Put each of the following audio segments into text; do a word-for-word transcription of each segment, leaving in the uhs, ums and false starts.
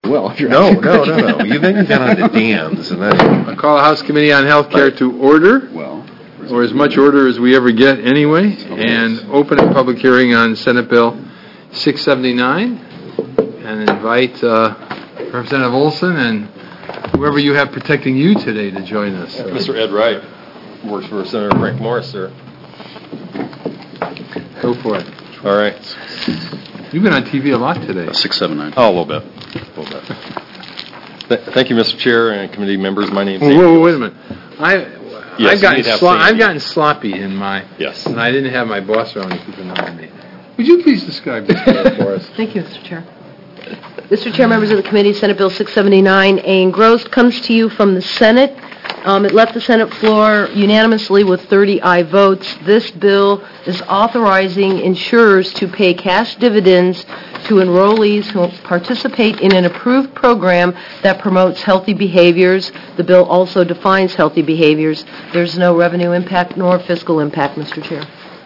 Well, if you're No, asking no, no, questions. no. You then you got on to dams, and then I'll call the House Committee on Health Care to order, Well, or as much order as we ever get anyway, and open a public hearing on Senate Bill six seventy-nine, and invite uh, Representative Olson and whoever you have protecting you today to join us. So. Mister Ed Wright works for Senator Frank Morris, sir. Go for it. All right. You've been on T V a lot today. six seven nine. Oh, a little bit. A little bit. Th- thank you, Mister Chair and committee members. My name's Whoa, Andy. whoa, wait a minute. I, Yes, I've, gotten you'd have slo- seen I've it. gotten sloppy in my, Yes. and I didn't have my boss around to keep an eye on me. Would you please describe this bill for us? Thank you, Mister Chair. Mister Chair, members of the committee, Senate Bill six seventy-nine, A engrossed, comes to you from the Senate. Um, it left the Senate floor unanimously with thirty aye votes. This bill is authorizing insurers to pay cash dividends to enrollees who participate in an approved program that promotes healthy behaviors. The bill also defines healthy behaviors. There's no revenue impact nor fiscal impact, Mister Chair.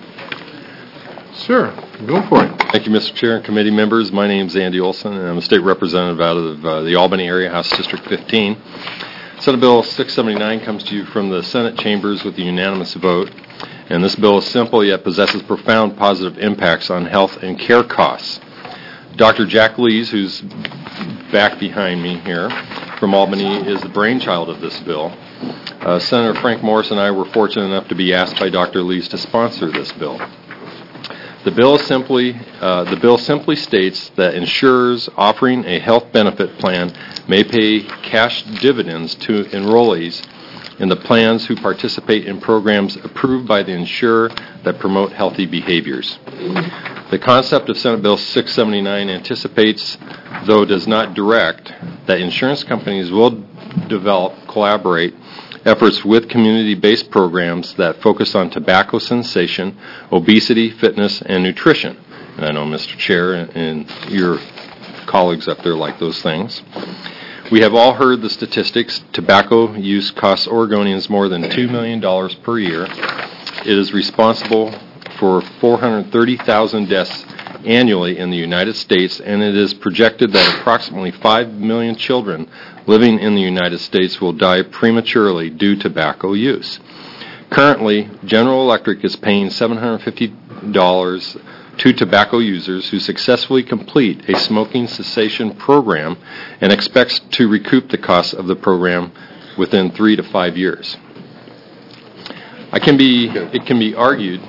Sure, go for it. Thank you, Mister Chair and committee members. My name's Andy Olson, and I'm a state representative out of uh, the Albany area, House District fifteen. Senate Bill six seventy-nine comes to you from the Senate chambers with a unanimous vote, and this bill is simple yet possesses profound positive impacts on health and care costs. Doctor Jack Lees, who's back behind me here from Albany, is the brainchild of this bill. Uh, Senator Frank Morris and I were fortunate enough to be asked by Doctor Lees to sponsor this bill. The bill simply uh, the bill simply states that insurers offering a health benefit plan may pay cash dividends to enrollees in the plans who participate in programs approved by the insurer that promote healthy behaviors. The concept of Senate Bill six seventy-nine anticipates, though does not direct, that insurance companies will develop, collaborate, efforts with community-based programs that focus on tobacco cessation, obesity, fitness, and nutrition. And I know, Mister Chair, and your colleagues up there like those things. We have all heard the statistics. Tobacco use costs Oregonians more than two million dollars per year. It is responsible for four hundred thirty thousand deaths annually in the United States, and it is projected that approximately five million children living in the United States will die prematurely due to tobacco use. Currently, General Electric is paying seven hundred fifty dollars to tobacco users who successfully complete a smoking cessation program and expects to recoup the costs of the program within three to five years. I can be, it can be argued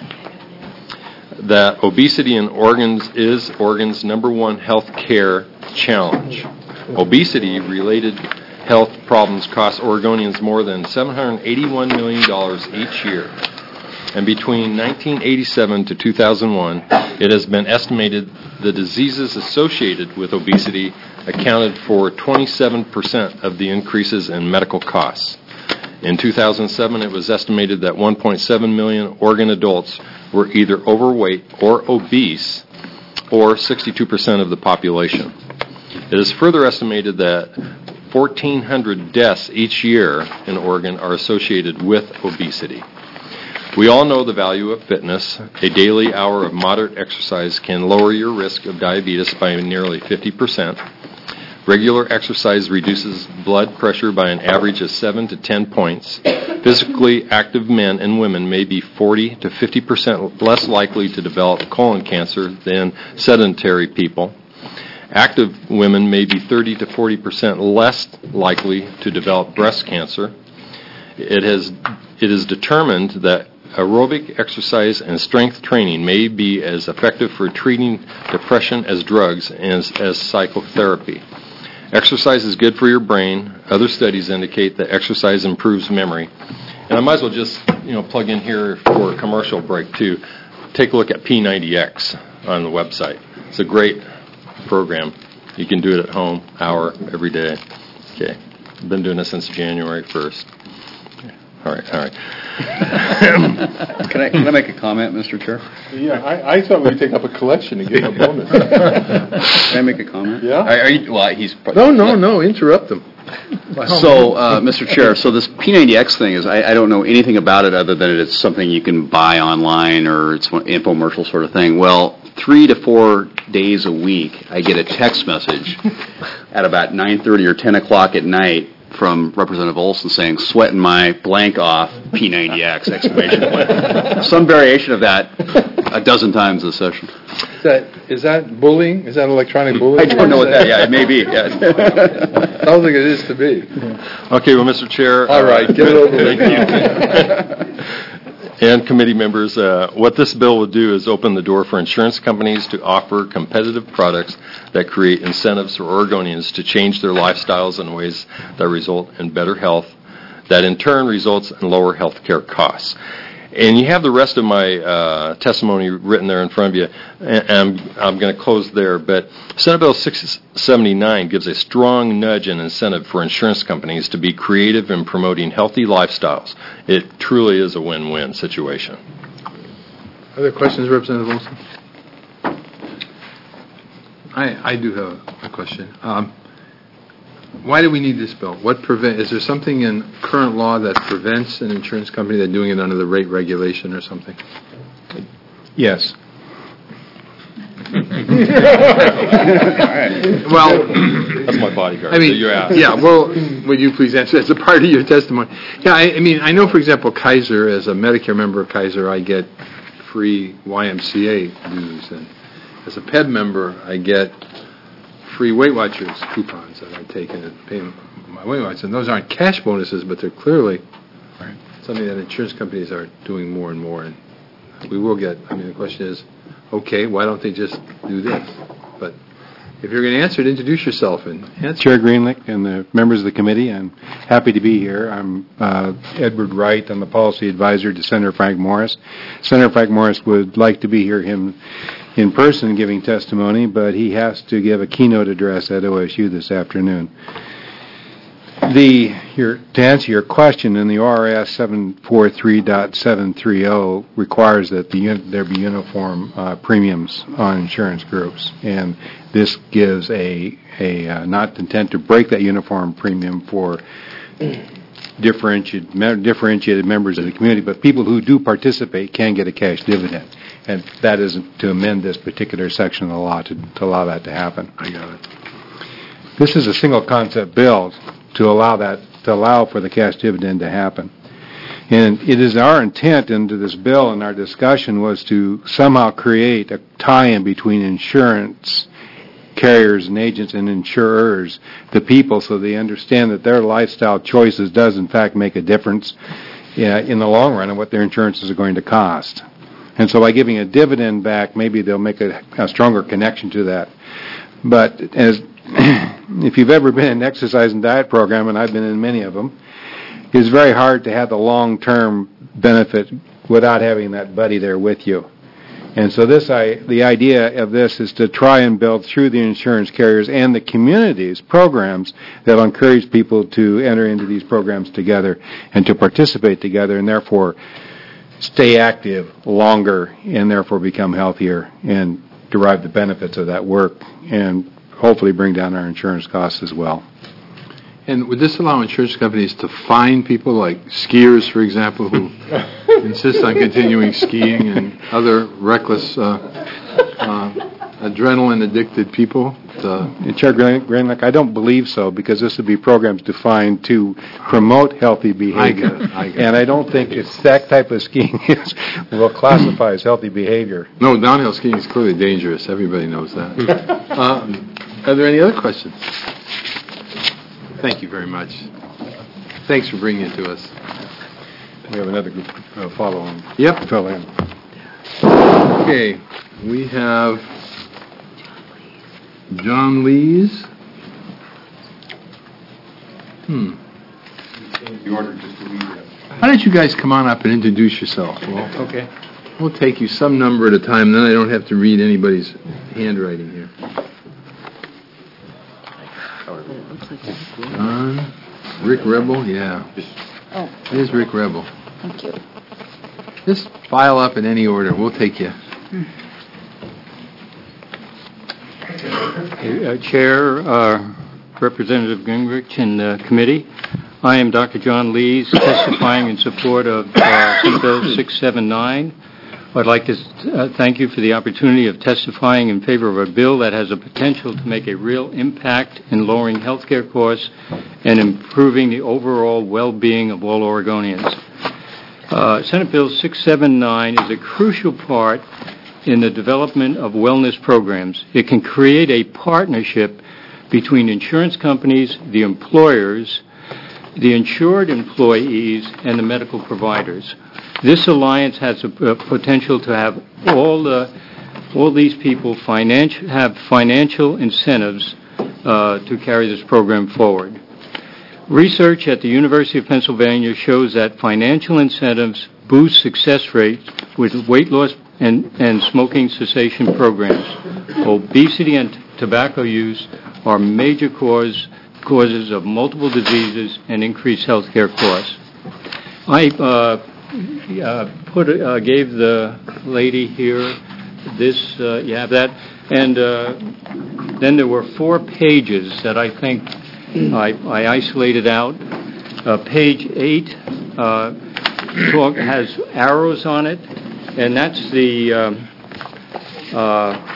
that obesity in Oregon's is Oregon's number one health care challenge. Obesity-related health problems cost Oregonians more than seven hundred eighty-one million dollars each year. And between nineteen eighty-seven to two thousand one, it has been estimated the diseases associated with obesity accounted for twenty-seven percent of the increases in medical costs. In two thousand seven, it was estimated that one point seven million Oregon adults were either overweight or obese, or sixty-two percent of the population. It is further estimated that fourteen hundred deaths each year in Oregon are associated with obesity. We all know the value of fitness. A daily hour of moderate exercise can lower your risk of diabetes by nearly fifty percent. Regular exercise reduces blood pressure by an average of seven to ten points. Physically active men and women may be forty to fifty percent less likely to develop colon cancer than sedentary people. Active women may be thirty to forty percent less likely to develop breast cancer. It has, it is determined that aerobic exercise and strength training may be as effective for treating depression as drugs and as, as psychotherapy. Exercise is good for your brain. Other studies indicate that exercise improves memory. And I might as well just, you know, plug in here for a commercial break too. Take a look at P ninety X on the website. It's a great program. You can do it at home, hour every day. Okay. I've been doing this since January first. All right, all right. Can I, can I make a comment, Mister Chair? yeah, I, I thought we'd take up a collection and give him a bonus. Can I make a comment? Yeah. Are, are you, well, he's... No, no, no, interrupt them. So, uh, Mister Chair, so this P ninety X thing is, I, I don't know anything about it other than it's something you can buy online or it's an infomercial sort of thing. Well, three to four days a week, I get a text message at about nine thirty or ten o'clock at night from Representative Olson saying, "Sweating my blank off, P ninety X!" exclamation point. Some variation of that a dozen times this session. Is that, is that bullying? Is that electronic bullying? I don't know what that. Yeah, it may be. Yeah. Sounds like it is to me. Okay, well, Mister Chair. All right, get it over with. Thank you. And committee members, uh, what this bill would do is open the door for insurance companies to offer competitive products that create incentives for Oregonians to change their lifestyles in ways that result in better health, that in turn results in lower health care costs. And you have the rest of my uh, testimony written there in front of you, and I'm, I'm going to close there. But Senate Bill six seventy-nine gives a strong nudge and incentive for insurance companies to be creative in promoting healthy lifestyles. It truly is a win-win situation. Other questions, Representative Olson? I, I do have a question. Um, Why do we need this bill? What prevent? Is there something in current law that prevents an insurance company that doing it under the rate regulation or something? Yes. Well, That's my bodyguard. I mean, so you asked. yeah. Well, would you please answer as a part of your testimony? Yeah, I, I mean, I know, for example, Kaiser. As a Medicare member of Kaiser, I get free Y M C A dues, and as a P E D member, I get free Weight Watchers coupons that I take in and pay my Weight Watchers. And those aren't cash bonuses, but they're clearly Right. something that insurance companies are doing more and more. And we will get, I mean, the question is, okay, why don't they just do this? But if you're going to answer it, introduce yourself and answer. Chair Greenlick and the members of the committee, I'm happy to be here. I'm uh, Edward Wright. I'm the policy advisor to Senator Frank Morris. Senator Frank Morris would like to be here him in person giving testimony, but he has to give a keynote address at O S U this afternoon. The your, to answer your question, in the O R S seven forty-three point seven thirty requires that the un, there be uniform uh, premiums on insurance groups, and this gives a a uh, not intent to break that uniform premium for differentiated me, differentiated members of the community, but people who do participate can get a cash dividend, and that isn't to amend this particular section of the law to, to allow that to happen. I got it. This is a single concept bill to allow that to allow for the cash dividend to happen. And it is our intent into this bill and our discussion was to somehow create a tie-in between insurance carriers and agents and insurers, the people, so they understand that their lifestyle choices does in fact make a difference uh, in the long run and what their insurances are going to cost. And so by giving a dividend back, maybe they'll make a, a stronger connection to that. But as if you've ever been in an exercise and diet program, and I've been in many of them, it's very hard to have the long-term benefit without having that buddy there with you. And so this, I, the idea of this is to try and build through the insurance carriers and the communities programs that will encourage people to enter into these programs together and to participate together and therefore stay active longer and therefore become healthier and derive the benefits of that work and hopefully bring down our insurance costs as well. And would this allow insurance companies to fine people like skiers, for example, who insist on continuing skiing and other reckless, uh, uh, adrenaline-addicted people? Uh, Chair Greenlick, I don't believe so, because this would be programs designed to promote healthy behavior. I get it, I get it. And I don't think it's that type of skiing is, will classify as healthy behavior. No, downhill skiing is clearly dangerous. Everybody knows that. uh, are there any other questions? Thank you very much. Thanks for bringing it to us. We have another group uh, following. Yep. Fill in. Okay, we have John Lees. Hmm. Why don't you guys come on up and introduce yourself? Well, okay. We'll take you some number at a time, then I don't have to read anybody's handwriting here. John, Rick Rebel, yeah. Oh, Here's Rick Rebel. thank you. Just file up in any order. We'll take you. Uh, Chair, uh, Representative Gingrich, and uh, committee, I am Doctor John Lees, testifying in support of uh, Senate Bill six seventy-nine. I'd like to uh, thank you for the opportunity of testifying in favor of a bill that has a potential to make a real impact in lowering health care costs and improving the overall well-being of all Oregonians. Uh, Senate Bill six seventy-nine is a crucial part in the development of wellness programs. It can create a partnership between insurance companies, the employers, the insured employees, and the medical providers. This alliance has a, a potential to have all the, all these people financial, have financial incentives uh, to carry this program forward. Research at the University of Pennsylvania shows that financial incentives boost success rates with weight loss and, and smoking cessation programs. Obesity and t- tobacco use are major cause, causes of multiple diseases and increased health care costs. I uh, uh, put uh, gave the lady here this, uh, you have that, and uh, then there were four pages that I think I, I isolated out. Uh, page eight uh, talk, has arrows on it, and that's the um, uh,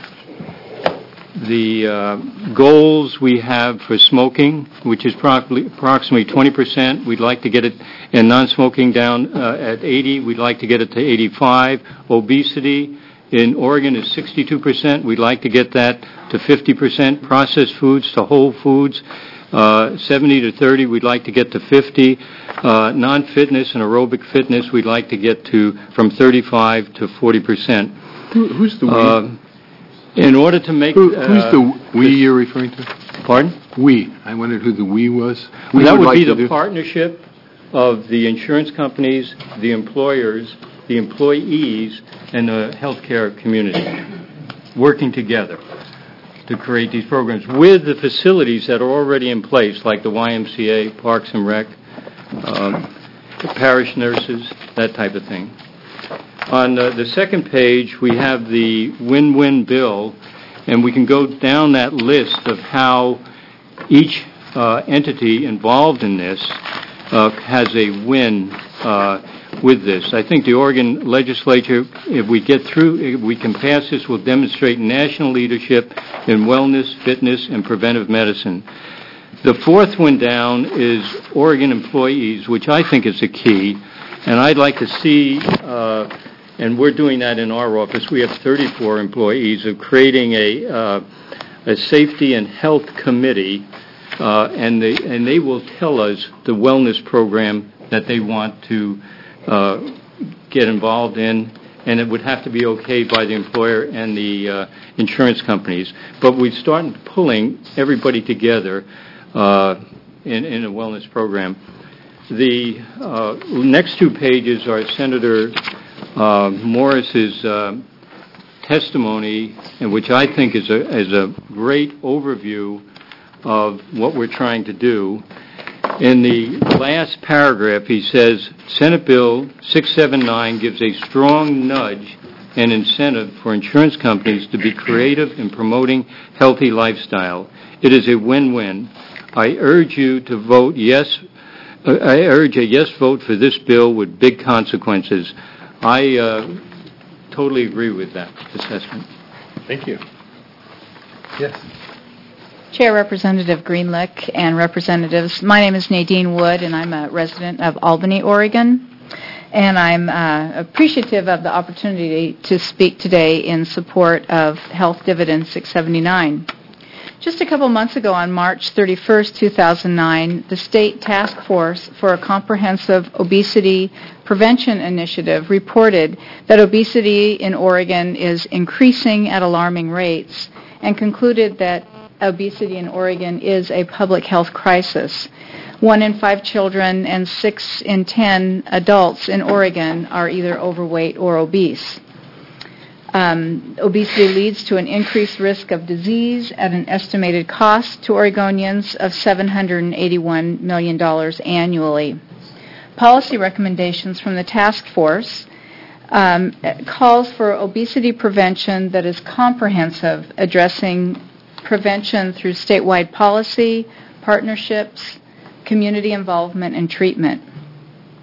the uh, goals we have for smoking, which is probably approximately twenty percent. We'd like to get it, and non-smoking down uh, at eighty. We'd like to get it to eighty-five. Obesity in Oregon is sixty-two percent. We'd like to get that to fifty percent. Processed foods to whole foods, uh, seventy to thirty. We'd like to get to fifty. Uh, non-fitness and aerobic fitness, we'd like to get to from thirty-five to forty percent. Who, who's the we? Uh, in order to make... Who, who's uh, the we you're referring to? Pardon? We. I wondered who the we was. We That would like be to the do- partnership of the insurance companies, the employers, the employees, and the healthcare community working together to create these programs with the facilities that are already in place, like the Y M C A, Parks and Rec, um, the parish nurses, that type of thing. On uh, the second page, we have the win-win bill, and we can go down that list of how each uh, entity involved in this uh, has a win uh, with this. I think the Oregon legislature, if we get through, if we can pass this, will demonstrate national leadership in wellness, fitness, and preventive medicine. The fourth one down is Oregon employees, which I think is the key, and I'd like to see, uh, and we're doing that in our office, we have thirty-four employees, of creating a uh, a safety and health committee, uh, and they and they will tell us the wellness program that they want to uh, get involved in, and it would have to be okayed by the employer and the uh, insurance companies. But we start pulling everybody together uh, in, in a wellness program. The uh, next two pages are Senator uh, Morris's uh, testimony, in which I think is a is a great overview of what we're trying to do. In the last paragraph, he says, Senate Bill six seventy-nine gives a strong nudge and incentive for insurance companies to be creative in promoting healthy lifestyle. It is a win-win. I urge you to vote yes. Uh, I urge a yes vote for this bill with big consequences. I uh, totally agree with that assessment. Thank you. Yes. Chair Representative Greenlick and representatives, my name is Nadine Wood, and I'm a resident of Albany, Oregon. And I'm uh, appreciative of the opportunity to speak today in support of Health Dividend six seventy-nine. Just a couple months ago, on March thirty-first, two thousand nine, the State Task Force for a Comprehensive Obesity Prevention Initiative reported that obesity in Oregon is increasing at alarming rates and concluded that obesity in Oregon is a public health crisis. One in five children and six in ten adults in Oregon are either overweight or obese. Um, obesity leads to an increased risk of disease at an estimated cost to Oregonians of seven hundred eighty-one million dollars annually. Policy recommendations from the task force um, calls for obesity prevention that is comprehensive, addressing prevention through statewide policy, partnerships, community involvement, and treatment.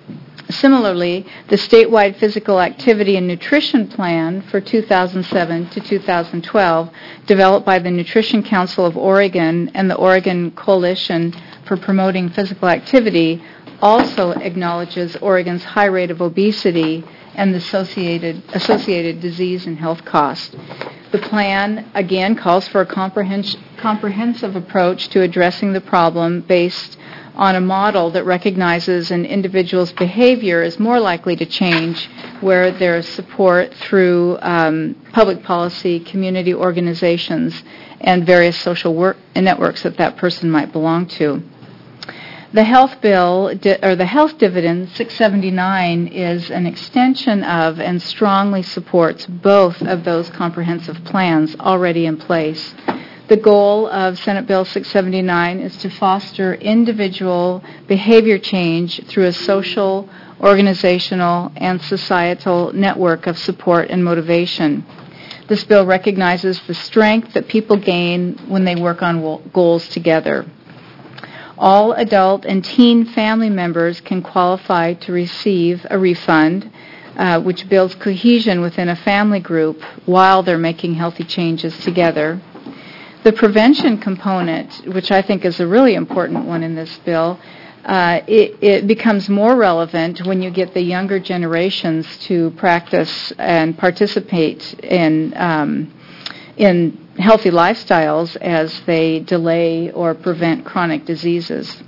Similarly, the statewide physical activity and nutrition plan for two thousand seven to two thousand twelve, developed by the Nutrition Council of Oregon and the Oregon Coalition for Promoting Physical Activity, also acknowledges Oregon's high rate of obesity and the associated, associated disease and health costs. The plan, again, calls for a comprehens- comprehensive approach to addressing the problem based on a model that recognizes an individual's behavior is more likely to change where there is support through um, public policy, community organizations, and various social work networks that that person might belong to. The health bill, or the health dividend, six seventy-nine, is an extension of and strongly supports both of those comprehensive plans already in place. The goal of Senate Bill six seventy-nine is to foster individual behavior change through a social, organizational, and societal network of support and motivation. This bill recognizes the strength that people gain when they work on goals together. All adult and teen family members can qualify to receive a refund, uh, which builds cohesion within a family group while they're making healthy changes together. The prevention component, which I think is a really important one in this bill, uh, it, it becomes more relevant when you get the younger generations to practice and participate in um, in healthy lifestyles as they delay or prevent chronic diseases.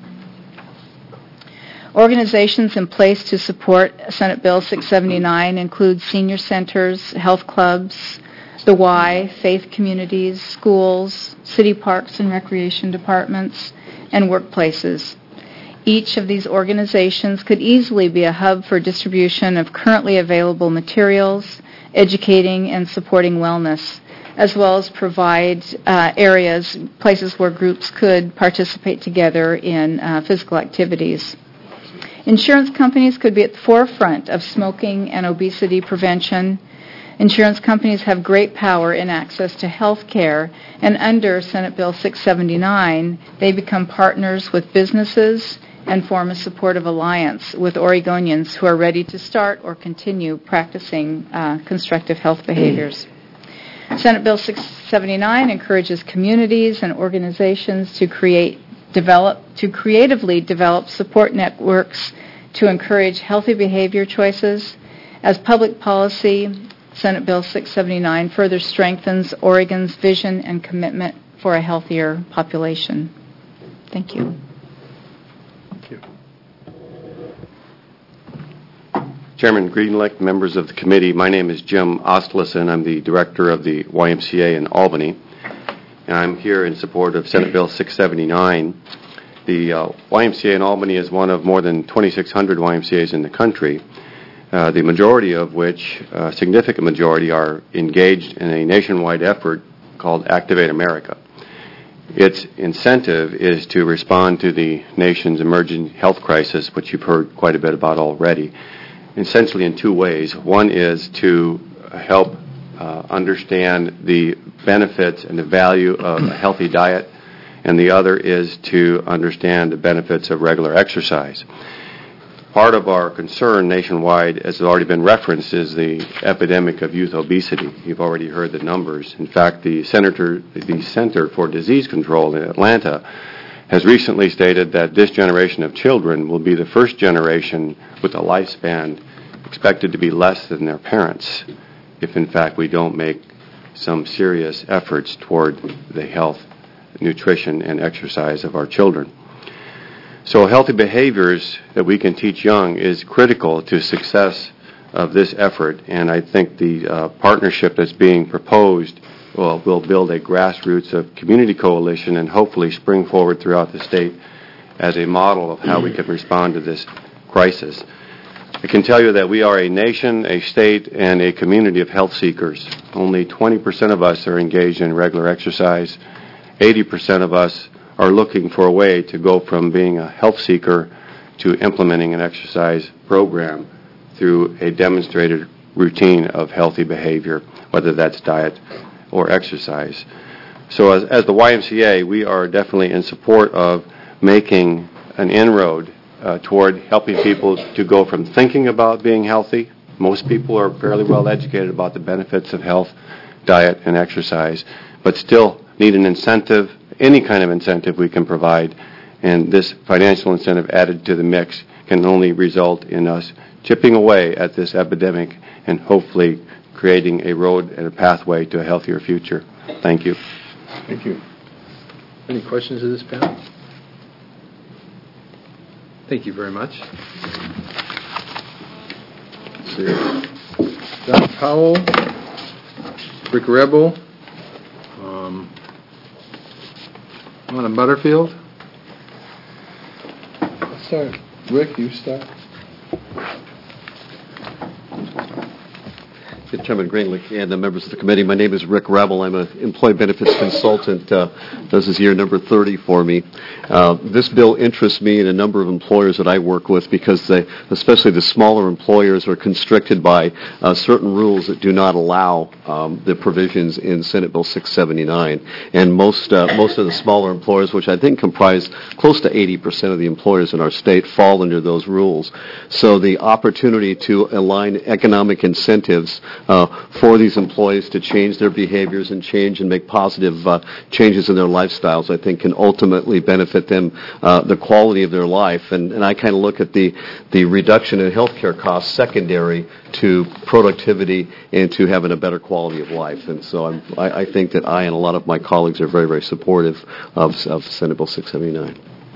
Organizations in place to support Senate Bill six seventy-nine include senior centers, health clubs, the Y, faith communities, schools, city parks and recreation departments, and workplaces. Each of these organizations could easily be a hub for distribution of currently available materials, educating and supporting wellness, as well as provide uh, areas, places where groups could participate together in uh, physical activities. Insurance companies could be at the forefront of smoking and obesity prevention. Insurance companies have great power in access to health care, and under Senate Bill six seventy-nine, they become partners with businesses and form a supportive alliance with Oregonians who are ready to start or continue practicing uh, constructive health behaviors. Senate Bill six seventy-nine encourages communities and organizations to create, develop, to creatively develop support networks to encourage healthy behavior choices. As public policy, Senate Bill six seventy-nine further strengthens Oregon's vision and commitment for a healthier population. Thank you. Thank you. Chairman Greenlick, members of the committee, my name is Jim Ostleson. I'm the director of the Y M C A in Albany, and I'm here in support of Senate Bill six seventy-nine. The uh, Y M C A in Albany is one of more than twenty-six hundred Y M C As in the country, uh, the majority of which, a uh, significant majority, are engaged in a nationwide effort called Activate America. Its incentive is to respond to the nation's emerging health crisis, which you've heard quite a bit about already, essentially in two ways. One is to help uh, understand the benefits and the value of a healthy diet, and the other is to understand the benefits of regular exercise. Part of our concern nationwide, as has already been referenced, is the epidemic of youth obesity. You've already heard the numbers. In fact, the, Senator, the Center for Disease Control in Atlanta has recently stated that this generation of children will be the first generation with a lifespan expected to be less than their parents if, in fact, we don't make some serious efforts toward the health, nutrition, and exercise of our children. So healthy behaviors that we can teach young is critical to success of this effort, and I think the uh, partnership that's being proposed will, will build a grassroots of community coalition and hopefully spring forward throughout the state as a model of how we can respond to this crisis. I can tell you that we are a nation, a state, and a community of health seekers. Only twenty percent of us are engaged in regular exercise. eighty percent of us are looking for a way to go from being a health seeker to implementing an exercise program through a demonstrated routine of healthy behavior, whether that's diet or exercise. So as, as the Y M C A, we are definitely in support of making an inroad uh, toward helping people to go from thinking about being healthy. Most people are fairly well educated about the benefits of health, diet, and exercise, but still need an incentive, any kind of incentive we can provide, and this financial incentive added to the mix can only result in us chipping away at this epidemic and hopefully creating a road and a pathway to a healthier future. Thank you. Thank you. Any questions of this panel? Thank you very much. Let's see. Don Powell, Rick Rebel, um, Lana Butterfield. Let's start. Rick, you start. Chairman Greenlick and the members of the committee. My name is Rick Rebel. I'm an employee benefits consultant. Uh, this is year number thirty for me. Uh, this bill interests me and a number of employers that I work with because they, especially the smaller employers, are constricted by uh, certain rules that do not allow um, the provisions in Senate Bill six seventy-nine. And most uh, most of the smaller employers, which I think comprise close to eighty percent of the employers in our state, fall under those rules. So the opportunity to align economic incentives Uh, for these employees to change their behaviors and change and make positive uh, changes in their lifestyles, I think can ultimately benefit them, uh, the quality of their life. And, and I kind of look at the, the reduction in health care costs secondary to productivity and to having a better quality of life. And so I'm, I, I think that I and a lot of my colleagues are very, very supportive of, of Senate Bill six seventy-nine.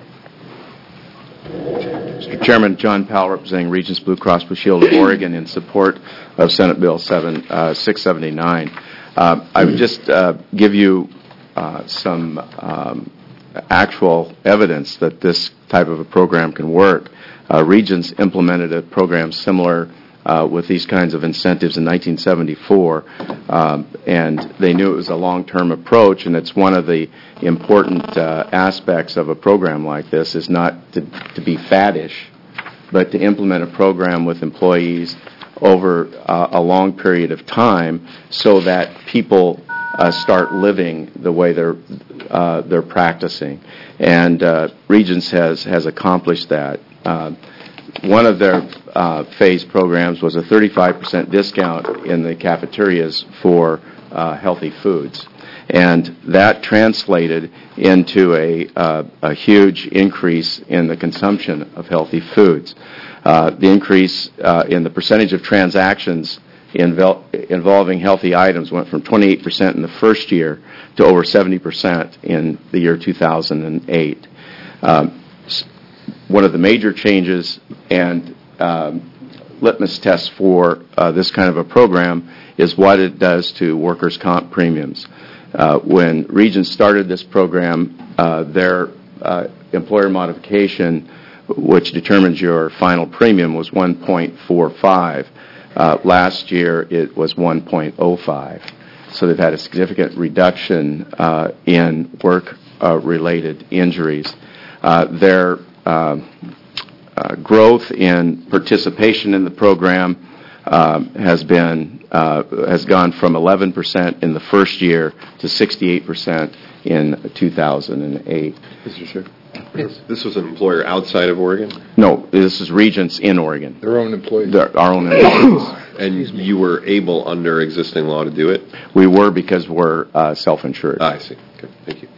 Mister Chairman, John Powell, representing Regents Blue Cross Blue Shield of Oregon, in support of Senate Bill six seventy-nine. Uh, I would just uh, give you uh, some um, actual evidence that this type of a program can work. Uh, Regents implemented a program similar uh, with these kinds of incentives in nineteen seventy-four, um, and they knew it was a long-term approach, and it's one of the important uh, aspects of a program like this is not to, to be faddish, but to implement a program with employees over uh, a long period of time so that people uh, start living the way they're uh, they're practicing. And uh, Regents has, has accomplished that. Uh, one of their uh, phase programs was a thirty-five percent discount in the cafeterias for uh, healthy foods. And that translated into a, uh, a huge increase in the consumption of healthy foods. Uh, the increase uh, in the percentage of transactions invel- involving healthy items went from twenty-eight percent in the first year to over seventy percent in the year two thousand eight. Um, one of the major changes and um, litmus tests for uh, this kind of a program is what it does to workers' comp premiums. Uh, when Regents started this program, uh, their uh, employer modification, which determines your final premium, was one point four five. Uh, last year, it was one point oh five. So they've had a significant reduction uh, in work-related uh, injuries. Uh, their uh, uh, growth in participation in the program uh, has been uh, has gone from eleven percent in the first year to sixty-eight percent in two thousand eight. Mister Chair. Yes. This was an employer outside of Oregon? No, this is Regents in Oregon. Their own employees. Their, our own employees. And you were able, under existing law, to do it? We were, because we're uh, self-insured. Ah, I see. Okay, thank you.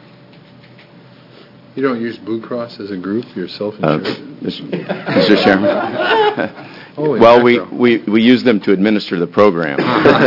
You don't use Blue Cross as a group? You're self-insured? Uh, Mister Chairman? Holy well, we, mackerel. we, we use them to administer the program.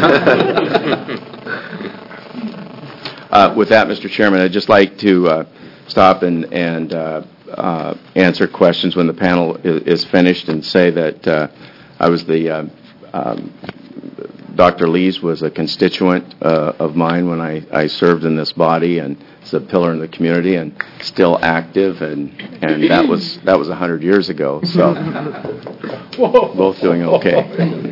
uh, with that, Mister Chairman, I'd just like to uh, stop and, and uh, uh, answer questions when the panel is, is finished, and say that uh, I was the, uh, um, Doctor Lees was a constituent uh, of mine when I, I served in this body, and is a pillar in the community and still active, and, and that was that was one hundred years ago, so both doing okay.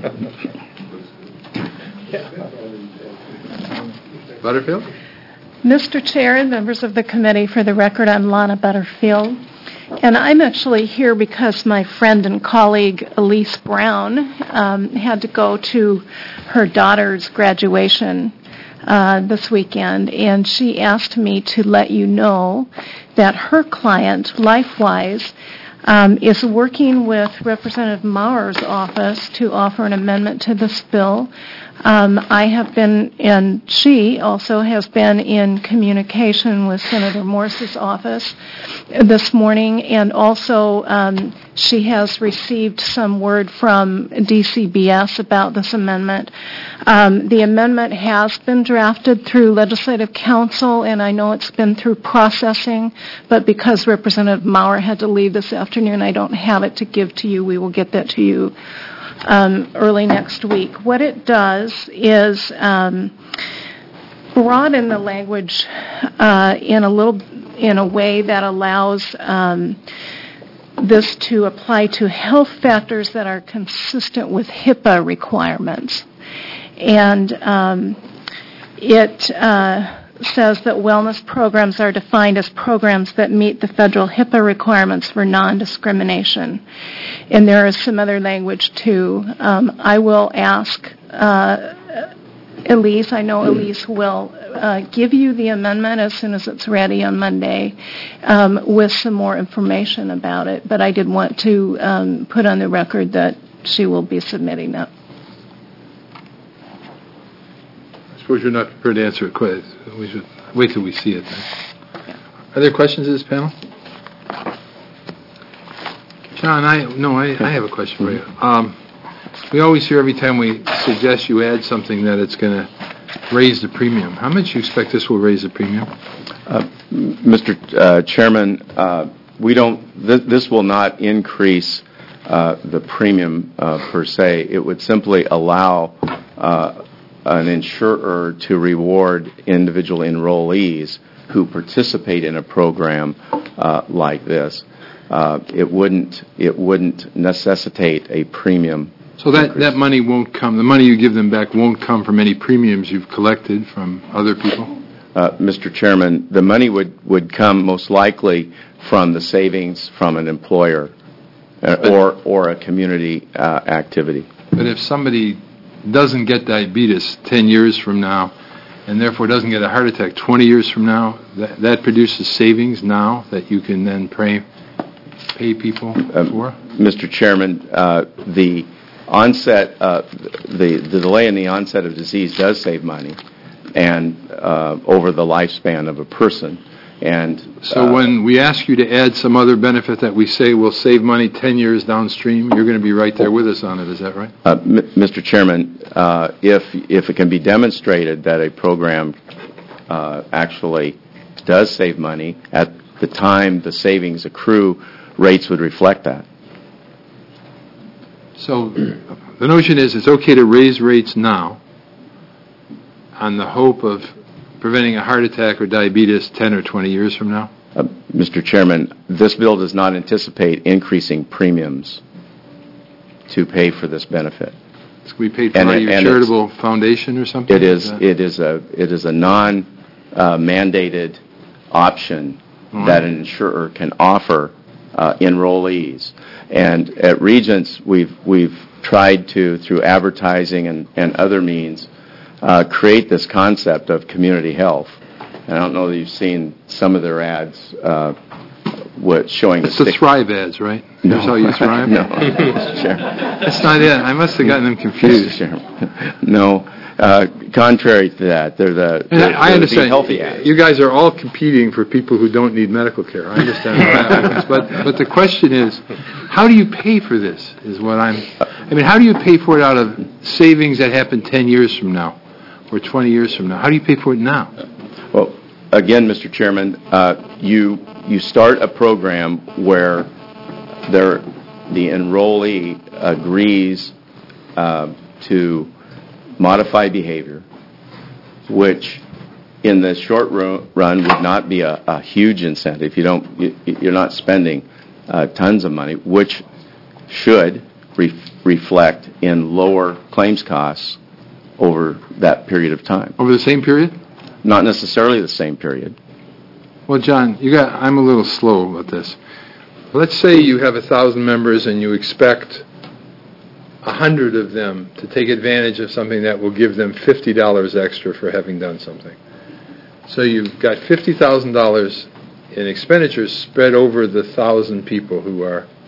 Butterfield? Mister Chair and members of the committee, for the record, I'm Lana Butterfield, and I'm actually here because my friend and colleague Elise Brown um, had to go to her daughter's graduation uh, this weekend, and she asked me to let you know that her client, LifeWise, um, is working with Representative Maurer's office to offer an amendment to this bill. Um, I have been, and she also has been in communication with Senator Morse's office this morning, and also um, she has received some word from D C B S about this amendment. Um, the amendment has been drafted through Legislative Council, and I know it's been through processing, but because Representative Maurer had to leave this afternoon, I don't have it to give to you. We will get that to you Um, early next week. What it does is um, broaden the language uh, in a little in a way that allows um, this to apply to health factors that are consistent with HIPAA requirements, and um, it uh, says that wellness programs are defined as programs that meet the federal HIPAA requirements for non-discrimination. And there is some other language, too. Um, I will ask uh, Elise, I know Elise will uh, give you the amendment as soon as it's ready on Monday um, with some more information about it. But I did want to um, put on the record that she will be submitting that. I suppose you're not prepared to answer it quick. We should wait till we see it then. Are there questions of this panel? John, I no, I, I have a question for you. Um, we always hear every time we suggest you add something that it's going to raise the premium. How much do you expect this will raise the premium? Uh, Mister Uh, Chairman, uh, we don't. Th- this will not increase uh, the premium uh, per se. It would simply allow Uh, an insurer to reward individual enrollees who participate in a program uh, like this. Uh, it wouldn't it wouldn't necessitate a premium. So that, that money won't come, the money you give them back won't come from any premiums you've collected from other people? Uh, Mister Chairman, the money would, would come most likely from the savings from an employer uh, or, or a community uh, activity. But if somebody doesn't get diabetes ten years from now, and therefore doesn't get a heart attack twenty years from now, that, that produces savings now that you can then pay, pay people um, for? Mister Chairman, uh, the onset, uh, the, the delay in the onset of disease does save money, and uh, over the lifespan of a person. And so uh, when we ask you to add some other benefit that we say will save money ten years downstream, you're going to be right there with us on it, is that right? Uh, M- Mister Chairman, uh, if if it can be demonstrated that a program uh, actually does save money, at the time the savings accrue, rates would reflect that. So the notion is it's okay to raise rates now on the hope of preventing a heart attack or diabetes ten or twenty years from now? Uh, Mister Chairman, this bill does not anticipate increasing premiums to pay for this benefit. It's going to be paid for And by it- your and charitable foundation or something? It is that- it is a it is a non uh, mandated option All right. that an insurer can offer uh, enrollees. And at Regents, we've we've tried to, through advertising and, and other means, uh, create this concept of community health. And I don't know that you've seen some of their ads uh, with showing It's the the stick- Thrive ads, right? No. Here's how you thrive? No, Mister Chairman. That's not it. I must have gotten them confused. Mister Chairman. No. Uh, contrary to that, they're the, And they're, I they're the understand. Be Healthy ads. You guys are all competing for people who don't need medical care. I understand how that happens. But, but the question is, how do you pay for this, is what I'm... I mean, how do you pay for it out of savings that happen ten years from now or twenty years from now? How do you pay for it now? Well, again, Mister Chairman, uh, you you start a program where there, the enrollee agrees uh, to modify behavior, which in the short ru- run would not be a, a huge incentive. You don't, you, you're not spending uh, tons of money, which should re- reflect in lower claims costs over that period of time. Over the same period? Not necessarily the same period. Well, John, you got. I'm a little slow about this. Let's say you have a thousand members and you expect a hundred of them to take advantage of something that will give them fifty dollars extra for having done something. So you've got fifty thousand dollars in expenditures spread over the thousand people who are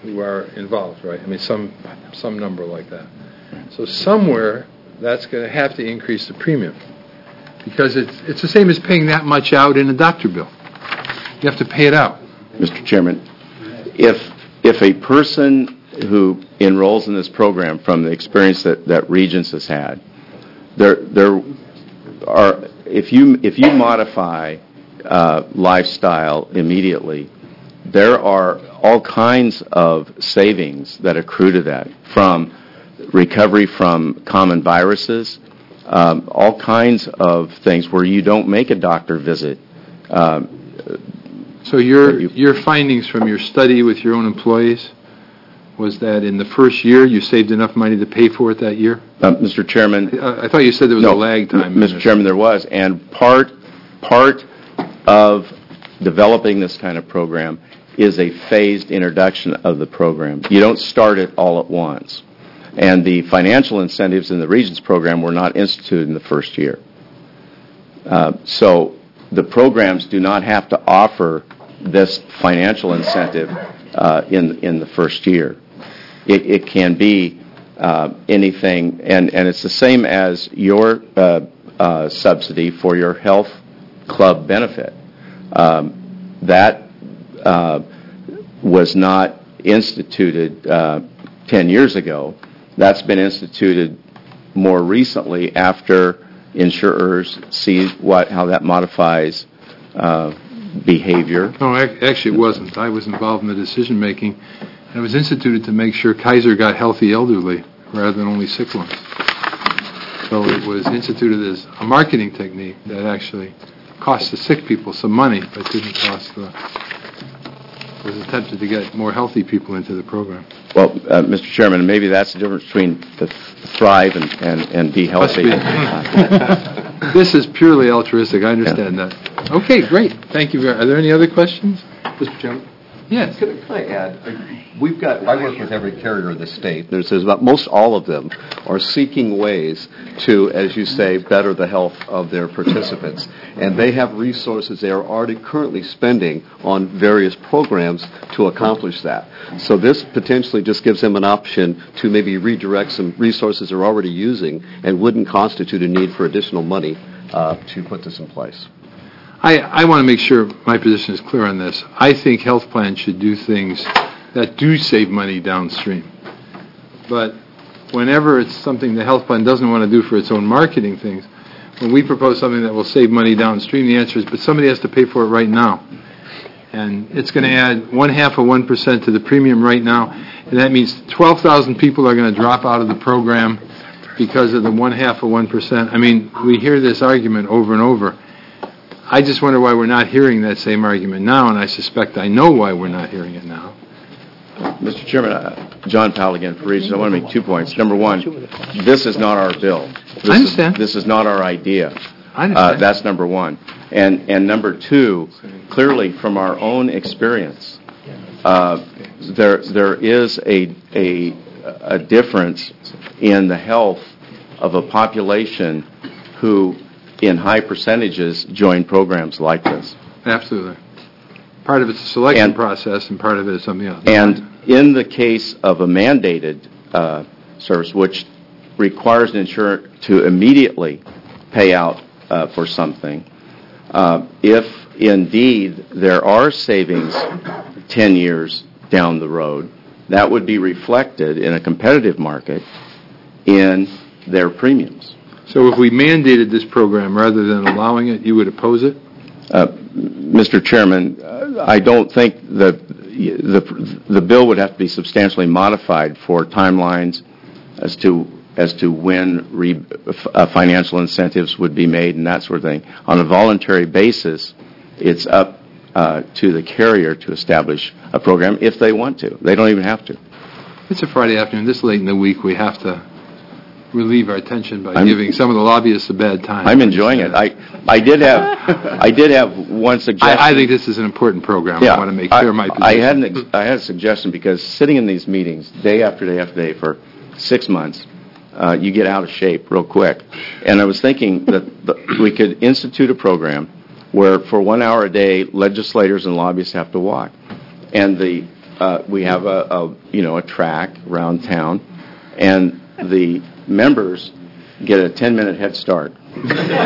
who are involved, right? I mean, some some number like that. So somewhere that's going to have to increase the premium because it's it's the same as paying that much out in a doctor bill. You have to pay it out. Mister Chairman, if if a person who enrolls in this program from the experience that, that Regents has had, there there are if you if you modify uh, lifestyle immediately, there are all kinds of savings that accrue to that, from recovery from common viruses, um, all kinds of things where you don't make a doctor visit. Um, so your your findings from your study with your own employees was that in the first year you saved enough money to pay for it that year? Uh, Mister Chairman, I, I thought you said there was no, a lag time. Mister Chairman, there was, and part part of developing this kind of program is a phased introduction of the program. You don't start it all at once. And the financial incentives in the Regents program were not instituted in the first year. Uh, so the programs do not have to offer this financial incentive uh, in in the first year. It, it can be uh, anything, and, and it's the same as your uh, uh, subsidy for your health club benefit. Um, that uh, was not instituted uh, ten years ago. That's been instituted more recently after insurers see what how that modifies uh, behavior. No, ac- actually it wasn't. I was involved in the decision making, and it was instituted to make sure Kaiser got healthy elderly rather than only sick ones. So it was instituted as a marketing technique that actually cost the sick people some money, but didn't cost the. Was attempted to get more healthy people into the program. Well, uh, Mister Chairman, maybe that's the difference between the th- thrive and, and, and be healthy. Be. This is purely altruistic. I understand yeah. that. Okay, great. Thank you very much. Are there any other questions? Mister Chairman? Yes. Can, can I add? We've got. I work with every carrier in the state. There's, there's about most all of them are seeking ways to, as you say, better the health of their participants, and they have resources they are already currently spending on various programs to accomplish that. So this potentially just gives them an option to maybe redirect some resources they're already using, and wouldn't constitute a need for additional money uh, to put this in place. I, I want to make sure my position is clear on this. I think health plans should do things that do save money downstream. But whenever it's something the health plan doesn't want to do for its own marketing things, when we propose something that will save money downstream, the answer is, but somebody has to pay for it right now. And it's going to add one half of one percent to the premium right now. And that means twelve thousand people are going to drop out of the program because of the one half of one percent. I mean, we hear this argument over and over. I just wonder why we're not hearing that same argument now, and I suspect I know why we're not hearing it now. Mister Chairman, uh, John Powell again for Regents. I want to make two points. Number one, this is not our bill. This I understand. Is, this is not our idea. I understand. Uh, that's number one. And and number two, clearly from our own experience, uh, there there is a a a difference in the health of a population who, in high percentages, join programs like this. Absolutely. Part of it's a selection and, process, and part of it is something else. And in the case of a mandated uh, service, which requires an insurer to immediately pay out uh, for something, uh, if indeed there are savings ten years down the road, that would be reflected in a competitive market in their premiums. So if we mandated this program rather than allowing it, you would oppose it? Uh, Mister Chairman, uh, I don't think that the the bill would have to be substantially modified for timelines as to as to when re, uh, financial incentives would be made and that sort of thing. On a voluntary basis, it's up uh, to the carrier to establish a program if they want to. They don't even have to. It's a Friday afternoon. This late in the week, we have to relieve our tension by I'm, giving some of the lobbyists a bad time. I'm enjoying it. I I did have I did have one suggestion. I, I think this is an important program. Yeah, I want to make clear I, my position. I had an ex- I had a suggestion because sitting in these meetings day after day after day for six months, uh, you get out of shape real quick. And I was thinking that the, we could institute a program where for one hour a day, legislators and lobbyists have to walk, and the uh, we have a, a, you know, a track around town, and the members get a ten-minute head start. And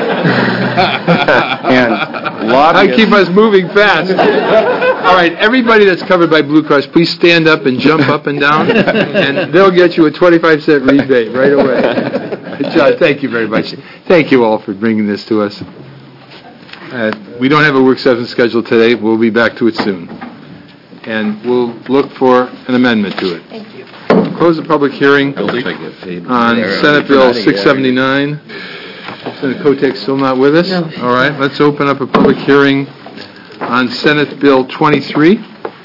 I keep us moving fast. All right, everybody that's covered by Blue Cross, please stand up and jump up and down, and they'll get you a twenty-five cent rebate right away. John, thank you very much. Thank you all for bringing this to us. Uh, we don't have a work session scheduled today. We'll be back to it soon. And we'll look for an amendment to it. Thank you. Close the public hearing on Senate Bill six seventy-nine. Senator Kotek's still not with us? No. All right, let's open up a public hearing on Senate Bill twenty-three.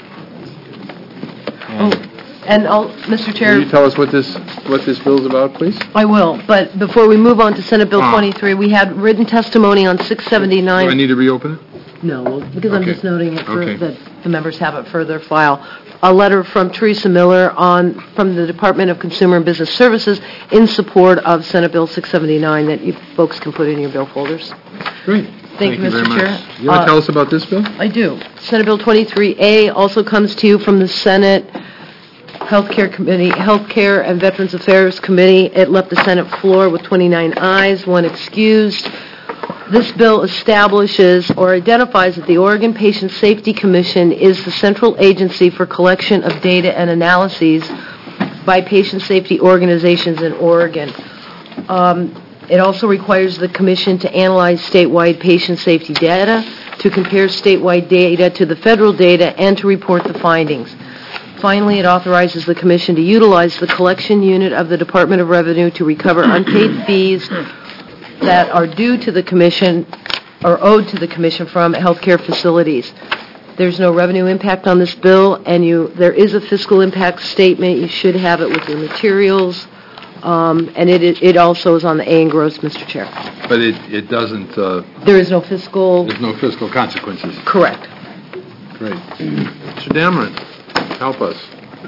And I'll, Mister Chair... Will you tell us what this, what this bill's about, please? I will, but before we move on to Senate Bill Ah. twenty-three, we had written testimony on six seventy-nine... Do I need to reopen it? No, well, because I'm Okay. just noting it for Okay. that the members have it for their file. A letter from Teresa Miller on, from the Department of Consumer and Business Services in support of Senate Bill six seventy-nine that you folks can put in your bill folders. Great. Thank you, Mister very Chair. much. You want Uh, to tell us about this bill? I do. Senate Bill twenty-three A also comes to you from the Senate Healthcare Committee, Healthcare and Veterans Affairs Committee. It left the Senate floor with twenty-nine ayes, one excused. This bill establishes or identifies that the Oregon Patient Safety Commission is the central agency for collection of data and analyses by patient safety organizations in Oregon. Um, it also requires the commission to analyze statewide patient safety data, to compare statewide data to the federal data, and to report the findings. Finally, it authorizes the commission to utilize the collection unit of the Department of Revenue to recover unpaid fees that are due to the commission or owed to the commission from healthcare facilities. There's no revenue impact on this bill, and you there is a fiscal impact statement. You should have it with your materials, um, and it it also is on the A and gross, Mister Chair. But it, it doesn't, uh, There is no fiscal. there's no fiscal consequences. Correct. Great. Mister Dameron, help us.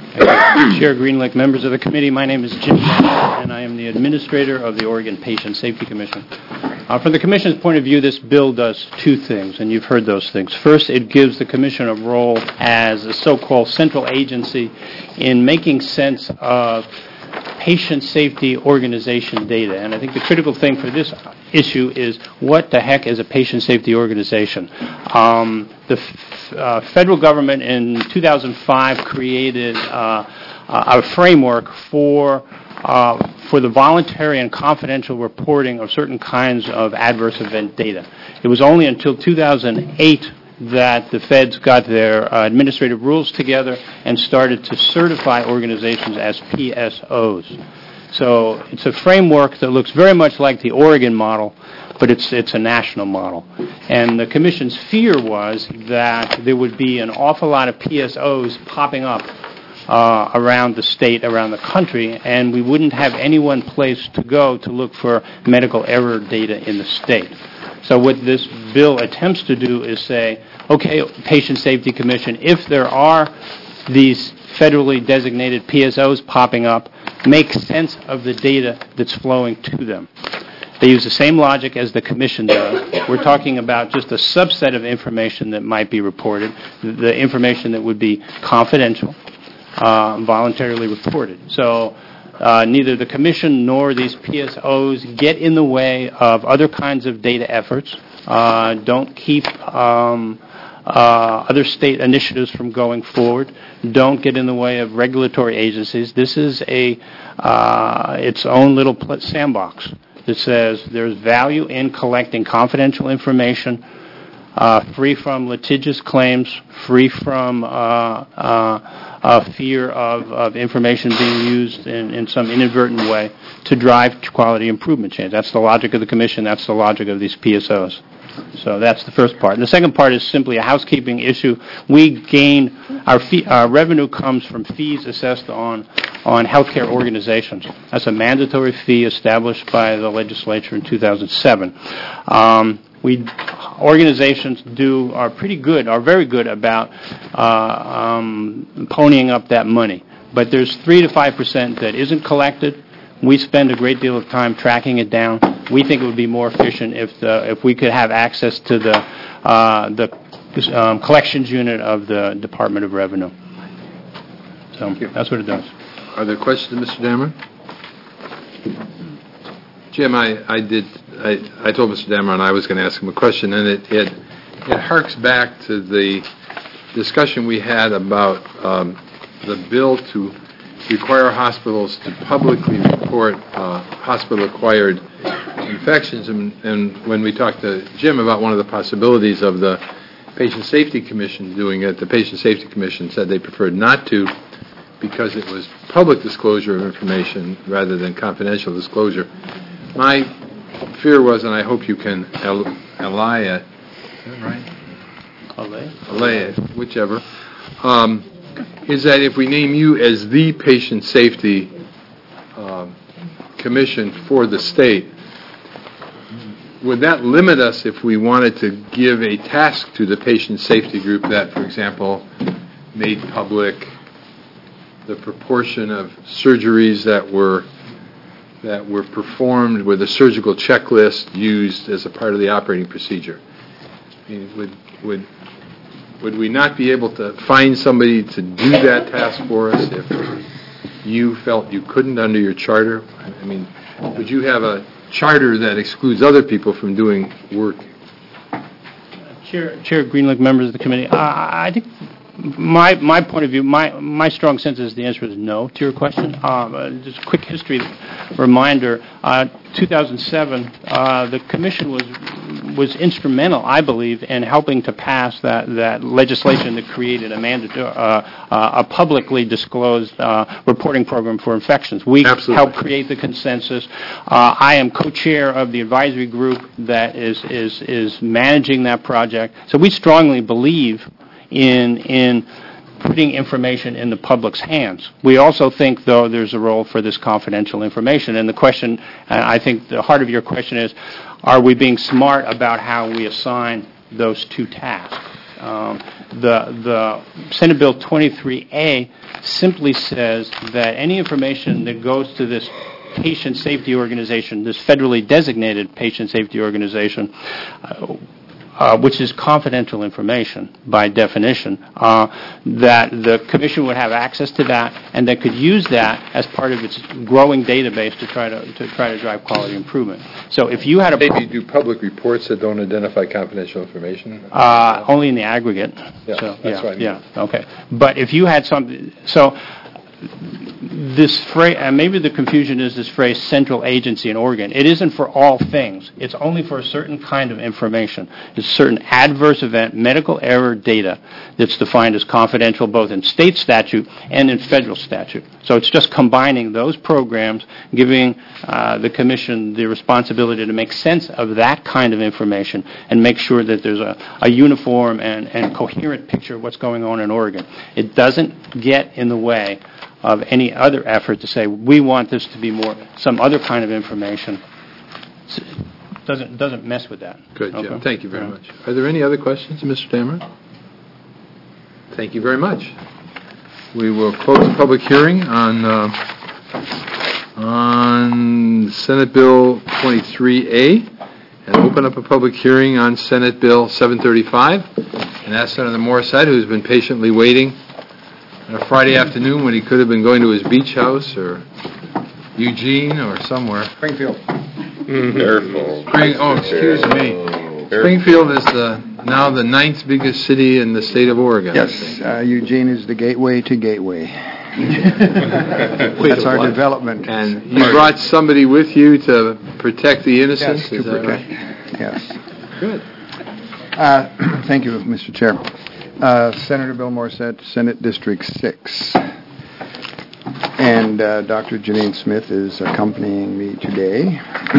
Chair Greenlick, members of the committee, my name is Jim Dameron, and I am the administrator of the Oregon Patient Safety Commission. Uh, from the Commission's point of view, this bill does two things, and you've heard those things. First, it gives the Commission a role as a so-called central agency in making sense of patient safety organization data. And I think the critical thing for this issue is what the heck is a patient safety organization? Um, the f- uh, federal government in two thousand five created uh, a framework for uh, for the voluntary and confidential reporting of certain kinds of adverse event data. It was only until two thousand eight that the feds got their uh, administrative rules together and started to certify organizations as P S Os. So it's a framework that looks very much like the Oregon model, but it's it's a national model. And the Commission's fear was that there would be an awful lot of P S Os popping up uh, around the state, around the country, and we wouldn't have any one place to go to look for medical error data in the state. So what this bill attempts to do is say, okay, Patient Safety Commission, if there are these federally designated P S Os popping up, make sense of the data that's flowing to them. They use the same logic as the Commission does. We're talking about just a subset of information that might be reported, the information that would be confidential, uh, voluntarily reported. So Uh, neither the Commission nor these P S Os get in the way of other kinds of data efforts, uh, don't keep um, uh, other state initiatives from going forward, don't get in the way of regulatory agencies. This is a uh, its own little pl- sandbox that says there's value in collecting confidential information, uh, free from litigious claims, free from uh, uh, Uh, fear of, of information being used in, in some inadvertent way to drive quality improvement change. That's the logic of the Commission. That's the logic of these P S Os. So that's the first part. And the second part is simply a housekeeping issue. We gain, our, fee, our revenue comes from fees assessed on, on healthcare organizations. That's a mandatory fee established by the legislature in two thousand seven. Um, We organizations do are pretty good, are very good about uh, um, ponying up that money. But there's three to five percent that isn't collected. We spend a great deal of time tracking it down. We think it would be more efficient if the if we could have access to the uh, the um, collections unit of the Department of Revenue. So that's what it does. Are there questions, Mister Dameron? Jim, I, I did, I, I told Mister Dameron I was going to ask him a question, and it, it, it harks back to the discussion we had about um, the bill to require hospitals to publicly report uh, hospital-acquired infections. And, and when we talked to Jim about one of the possibilities of the Patient Safety Commission doing it, the Patient Safety Commission said they preferred not to because it was public disclosure of information rather than confidential disclosure. My fear was, and I hope you can al- allay it, is that right? Allay? Allay it, whichever, um, is that if we name you as the Patient Safety um, Commission for the state, would that limit us if we wanted to give a task to the Patient Safety Group that, for example, made public the proportion of surgeries that were that were performed with a surgical checklist used as a part of the operating procedure? I mean, would would would we not be able to find somebody to do that task for us if you felt you couldn't under your charter? I mean, would you have a charter that excludes other people from doing work? Chair, Chair Greenlick, members of the committee, uh, I think my my point of view, my my strong sense is the answer is no to your question. Um, uh, just a quick history reminder: uh, two thousand seven, uh, the commission was was instrumental, I believe, in helping to pass that that legislation that created a mandatory, uh, uh, a publicly disclosed uh, reporting program for infections. We Absolutely. helped create the consensus. Uh, I am co-chair of the advisory group that is is is managing that project. So we strongly believe in in putting information in the public's hands. We also think, though, there's a role for this confidential information. And the question, and I think the heart of your question is, are we being smart about how we assign those two tasks? Um, the the Senate Bill twenty-three A simply says that any information that goes to this patient safety organization, this federally designated patient safety organization, uh, Uh, which is confidential information by definition, uh, that the commission would have access to that and that could use that as part of its growing database to try to to try to drive quality improvement. So if you had a Maybe do public reports that don't identify confidential information? uh, only in the aggregate. Yeah, so, that's yeah, what I mean. Yeah, okay. But if you had something, so this phrase, and maybe the confusion is this phrase central agency in Oregon. It isn't for all things. It's only for a certain kind of information. It's certain adverse event medical error data that's defined as confidential both in state statute and in federal statute. So it's just combining those programs, giving uh, the commission the responsibility to make sense of that kind of information and make sure that there's a, a uniform and, and coherent picture of what's going on in Oregon. It doesn't get in the way of any other effort to say we want this to be more some other kind of information. Doesn't doesn't mess with that. Good, Jim. Okay. Thank you very Yeah. much. Are there any other questions, Mister Dameron? Thank you very much. We will close the public hearing on uh, on Senate Bill twenty-three A and open up a public hearing on Senate Bill seven thirty-five and ask Senator Morissette, who's been patiently waiting on a Friday afternoon when he could have been going to his beach house or Eugene or somewhere. Springfield. Careful. Spring, oh, excuse me. Springfield is the now the ninth biggest city in the state of Oregon. Yes, uh, Eugene is the gateway to Gateway. That's our development. And you brought somebody with you to protect the innocent? Yes, to is that protect. right? Yes. Good. Uh, thank you, Mister Chair. Uh, Senator Bill Morissette, Senate District six. And uh, Doctor Janine Smith is accompanying me today.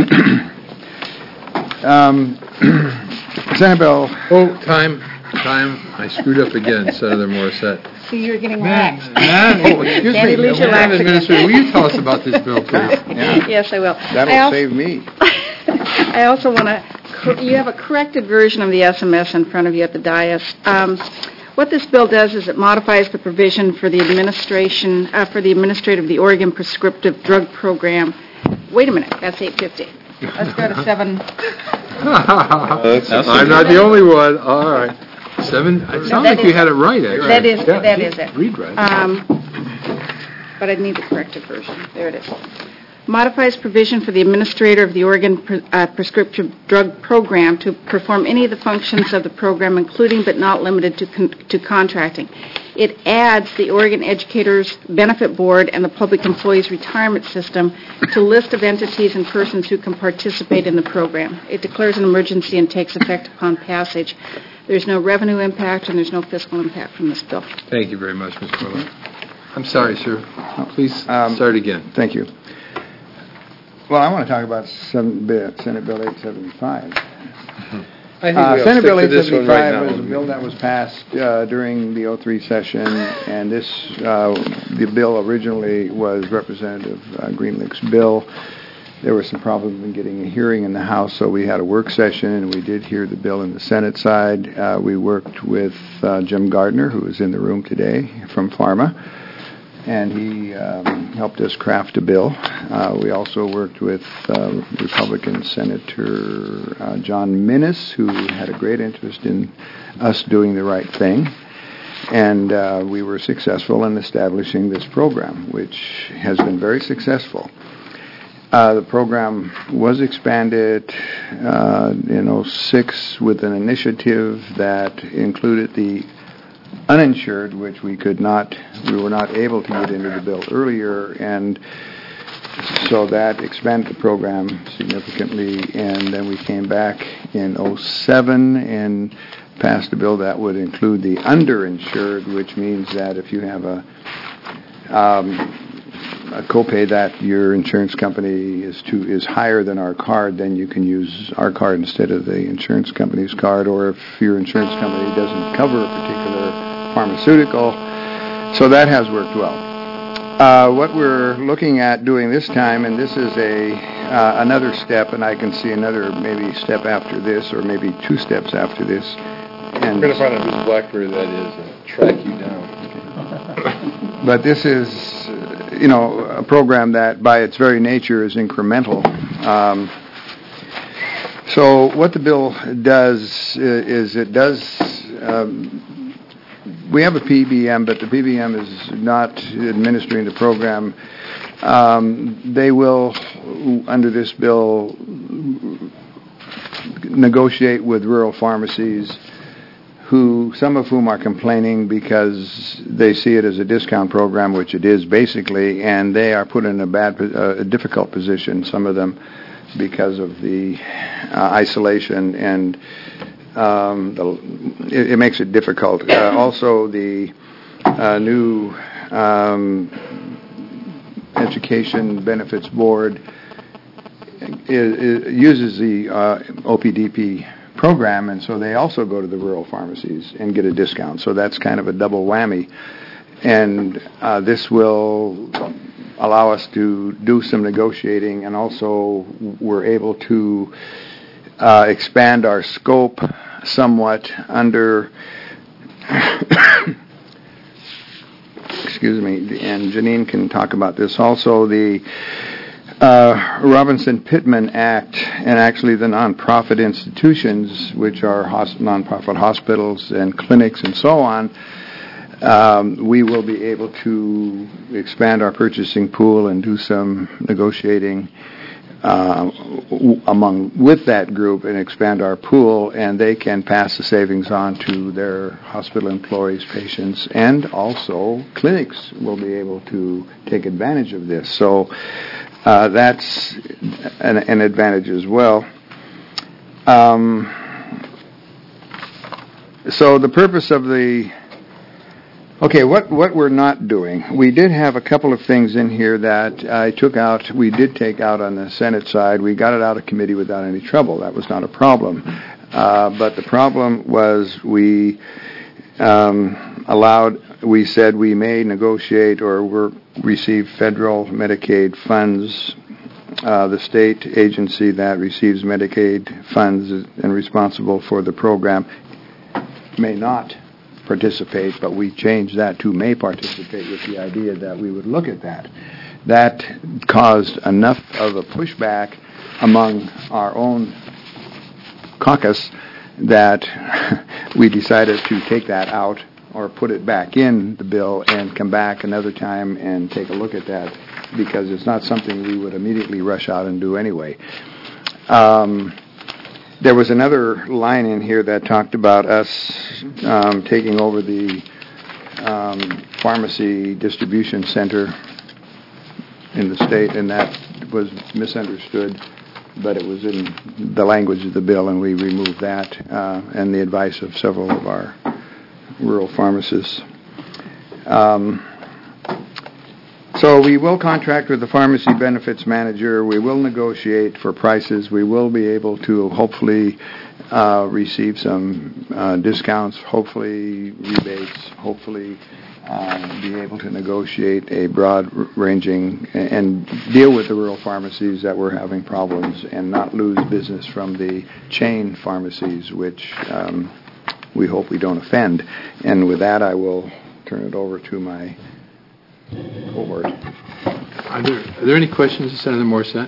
um, Senate Bill... Oh, time, time. I screwed up again, Senator Morissette. So you're getting Man, waxed. man, oh, excuse Sandy me. Lucia Madam waxed Administrator, again. will you tell us about this bill, please? Yeah. Yes, I will. That'll I also, save me. I also want to, you have a corrected version of the S M S in front of you at the dais. Um, what this bill does is it modifies the provision for the administration, uh, for the administrator of the Oregon Prescriptive Drug Program. Wait a minute, that's eight fifty. Let's go to seven. I'm not the only one. All right. Seven, it No, sounds that like you is- had it right, actually. That is, Yeah. that is it. Read right. Um, But I need the corrected version. There it is. Modifies provision for the administrator of the Oregon Pre- uh, Prescription Drug Program to perform any of the functions of the program, including but not limited to con- to contracting. It adds the Oregon Educators Benefit Board and the Public Employees Retirement System to list of entities and persons who can participate in the program. It declares an emergency and takes effect upon passage. There's no revenue impact and there's no fiscal impact from this bill. Thank you very much, Mister Fuller. I'm sorry, sir. Please Um, start again. Thank you. Well, I want to talk about seven, Bi- Senate Bill eight seventy-five. I think Uh, we'll Senate stick Bill to this one right eight seventy-five now. was a bill that was passed uh, during the oh three session, and this, uh, the bill originally was Representative uh, Greenlick's bill. There were some problems in getting a hearing in the House, so we had a work session, and we did hear the bill in the Senate side. Uh, we worked with uh, Jim Gardner, who is in the room today from Pharma, and he um, helped us craft a bill. Uh, we also worked with uh, Republican Senator uh, John Minnis, who had a great interest in us doing the right thing. And uh, we were successful in establishing this program, which has been very successful. Uh, the program was expanded uh, in oh six with an initiative that included the uninsured, which we could not, we were not able to get into the bill earlier, and so that expanded the program significantly. And then we came back in oh seven and passed a bill that would include the underinsured, which means that if you have a um, a copay that your insurance company is to is higher than our card, then you can use our card instead of the insurance company's card, or if your insurance company doesn't cover a particular pharmaceutical. So that has worked well. Uh, what we're looking at doing this time, and this is a uh, another step, and I can see another maybe step after this, or maybe two steps after this. And We're going to find out whose BlackBerry that is and track you down. But this is, uh, you know, a program that by its very nature is incremental. Um, so what the bill does is it does, um, we have a P B M, but the P B M is not administering the program. Um, they will, under this bill, negotiate with rural pharmacies, who some of whom are complaining because they see it as a discount program, which it is basically, and they are put in a bad, uh, a difficult position. Some of them because of the uh, isolation, and um, the, it, it makes it difficult. Uh, also, the uh, new um, Education Benefits Board is, is, uses the uh, O P D P program, and so they also go to the rural pharmacies and get a discount. So that's kind of a double whammy. And uh, this will allow us to do some negotiating, and also we're able to uh, expand our scope somewhat under excuse me, and Janine can talk about this also, the Uh, Robinson-Pittman Act, and actually the nonprofit institutions, which are hos- nonprofit hospitals and clinics and so on, um, we will be able to expand our purchasing pool and do some negotiating uh, w- among with that group and expand our pool, and they can pass the savings on to their hospital employees, patients, and also clinics will be able to take advantage of this. So Uh, that's an, an advantage as well. Um, so the purpose of the, okay, what, what we're not doing, we did have a couple of things in here that I took out, we did take out on the Senate side. We got it out of committee without any trouble. That was not a problem. Uh, but the problem was we um, allowed, we said we may negotiate or work receive federal Medicaid funds. Uh, the state agency that receives Medicaid funds and responsible for the program may not participate, but we changed that to may participate with the idea that we would look at that. That caused enough of a pushback among our own caucus that we decided to take that out or put it back in the bill and come back another time and take a look at that, because it's not something we would immediately rush out and do anyway. Um, there was another line in here that talked about us um, taking over the um, pharmacy distribution center in the state, and that was misunderstood, but it was in the language of the bill, and we removed that, uh, and the advice of several of our rural pharmacists. Um, so we will contract with the pharmacy benefits manager. We will negotiate for prices. We will be able to hopefully uh, receive some uh, discounts, hopefully rebates, hopefully uh, be able to negotiate a broad-ranging and deal with the rural pharmacies that were having problems and not lose business from the chain pharmacies, which um, we hope we don't offend. And with that, I will turn it over to my cohort. Are there, are there any questions of Senator Morissette?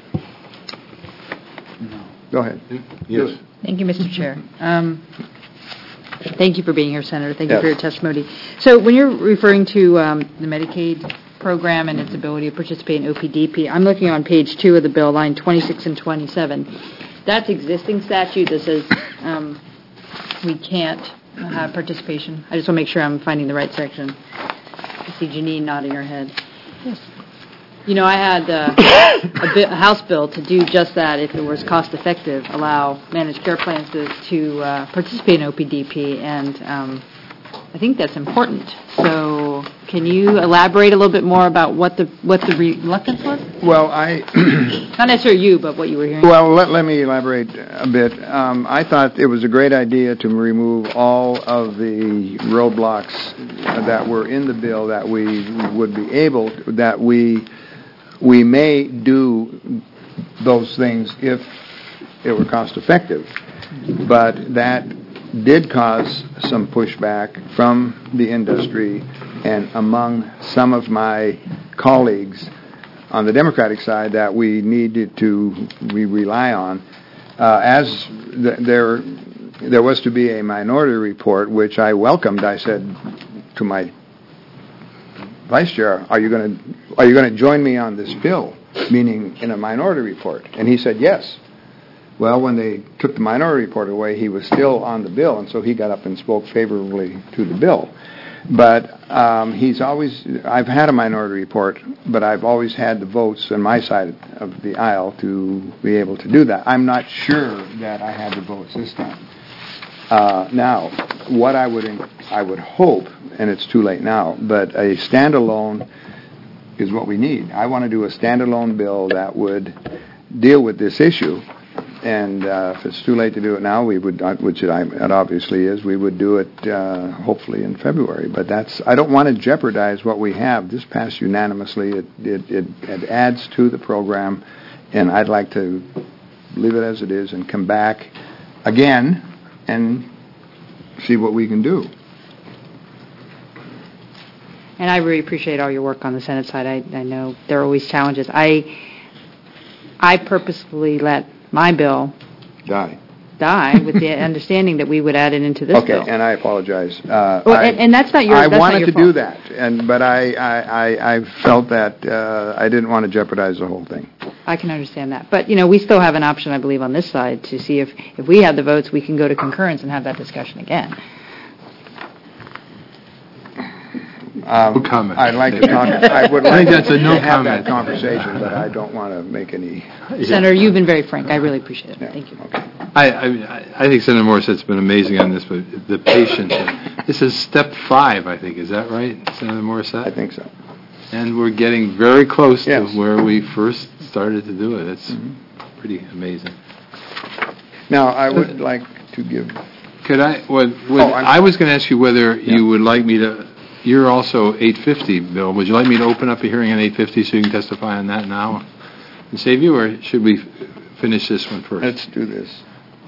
No. Go ahead. Yes. Thank you, Mister Chair. Um, thank you for being here, Senator. Thank you Yes. for your testimony. So when you're referring to um, the Medicaid program and its ability to participate in O P D P, I'm looking on page two of the bill, line twenty-six and twenty-seven. That's existing statute that says um, we can't have participation. I just want to make sure I'm finding the right section. I see Janine nodding her head. Yes. You know, I had uh, a, bi- a House bill to do just that, if it was cost-effective, allow managed care plans to, to uh, participate in O P D P, and um, I think that's important. So can you elaborate a little bit more about what the what the reluctance was? Well, I... Not necessarily you, but what you were hearing. Well, let, let me elaborate a bit. Um, I thought it was a great idea to remove all of the roadblocks that were in the bill that we would be able, that we we may do those things if it were cost effective. But that did cause some pushback from the industry and among some of my colleagues on the Democratic side that we needed to we rely on. Uh, as th- there there was to be a minority report, which I welcomed. I said to my vice chair, "Are you going to are you going to join me on this bill?" Meaning in a minority report, and he said yes. Well, when they took the minority report away, he was still on the bill, and so he got up and spoke favorably to the bill. But um, he's always, I've had a minority report, but I've always had the votes on my side of the aisle to be able to do that. I'm not sure that I had the votes this time. Uh, now, what I would I would hope, and it's too late now, but a standalone is what we need. I want to do a standalone bill that would deal with this issue. And uh, if it's too late to do it now, we would, uh, which it, it obviously is, we would do it uh, hopefully in February. But that's, I don't want to jeopardize what we have. This passed unanimously. It, it, it, it adds to the program, and I'd like to leave it as it is and come back again and see what we can do. And I really appreciate all your work on the Senate side. I, I know there are always challenges. I I purposefully let my bill die die with the understanding that we would add it into this okay, bill. Okay, and I apologize. Uh, well, I, and, and that's not your. I that's wanted not your to fault. do that, and but I, I, I, I felt that uh, I didn't want to jeopardize the whole thing. I can understand that, but you know, we still have an option, I believe, on this side to see if if we have the votes, we can go to concurrence and have that discussion again. Um, no comment. I'd like to talk. I would like I think that's a no to have comment that conversation, but I don't want to make any. Senator, you've been very frank. I really appreciate it. Yeah. Thank you. Okay. I, I, I think Senator Morissette's been amazing on this, but the patience. This is step five, I think. Is that right, Senator Morissette? I think so. And we're getting very close Yes. to where we first started to do it. It's Mm-hmm. pretty amazing. Now, I would like to give. Could I? Would, would, Oh, I'm I was going to ask you whether Yeah. you would like me to. You're also eight fifty, Bill. Would you like me to open up a hearing on eight fifty so you can testify on that now and save you, or should we f- finish this one first? Let's do this.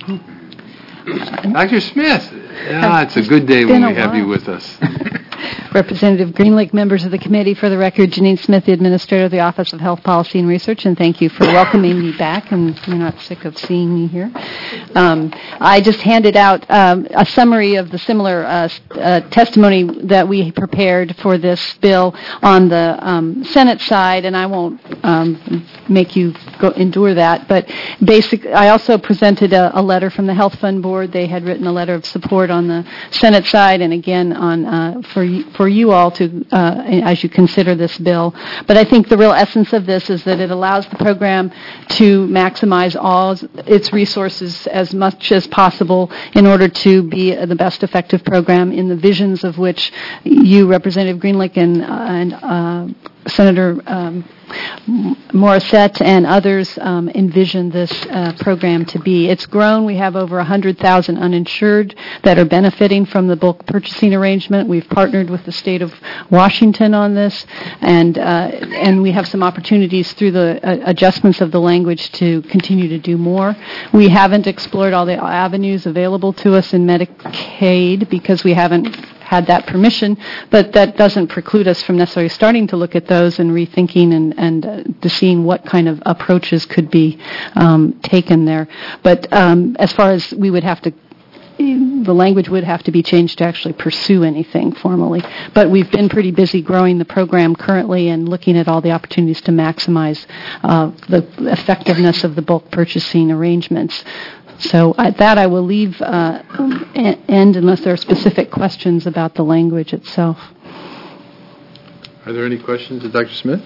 Doctor Smith, yeah, it's a good day when we have you with us. Representative Greenlick, members of the committee, for the record, Janine Smith, the Administrator of the Office of Health Policy and Research, and thank you for welcoming me back, and you're not sick of seeing me here. Um, I just handed out um, a summary of the similar uh, uh, testimony that we prepared for this bill on the um, Senate side, and I won't um, make you go endure that, but basically, I also presented a, a letter from the Health Fund Board. They had written a letter of support on the Senate side, and again on uh, for for you all to uh, as you consider this bill. But I think the real essence of this is that it allows the program to maximize all its resources as much as possible in order to be the best effective program in the visions of which you, Representative Greenlick, and, uh, and uh, Senator um, Morissette and others um, envision this uh, program to be. It's grown. We have over one hundred thousand uninsured that are benefiting from the bulk purchasing arrangement. We've partnered with the state of Washington on this, and uh, and we have some opportunities through the uh, adjustments of the language to continue to do more. We haven't explored all the avenues available to us in Medicaid because we haven't had that permission, but that doesn't preclude us from necessarily starting to look at those and rethinking and, and uh, to seeing what kind of approaches could be um, taken there. But um, as far as we would have to, the language would have to be changed to actually pursue anything formally. But we've been pretty busy growing the program currently and looking at all the opportunities to maximize uh, the effectiveness of the bulk purchasing arrangements. So at that, I will leave uh, end unless there are specific questions about the language itself. Are there any questions of Doctor Smith?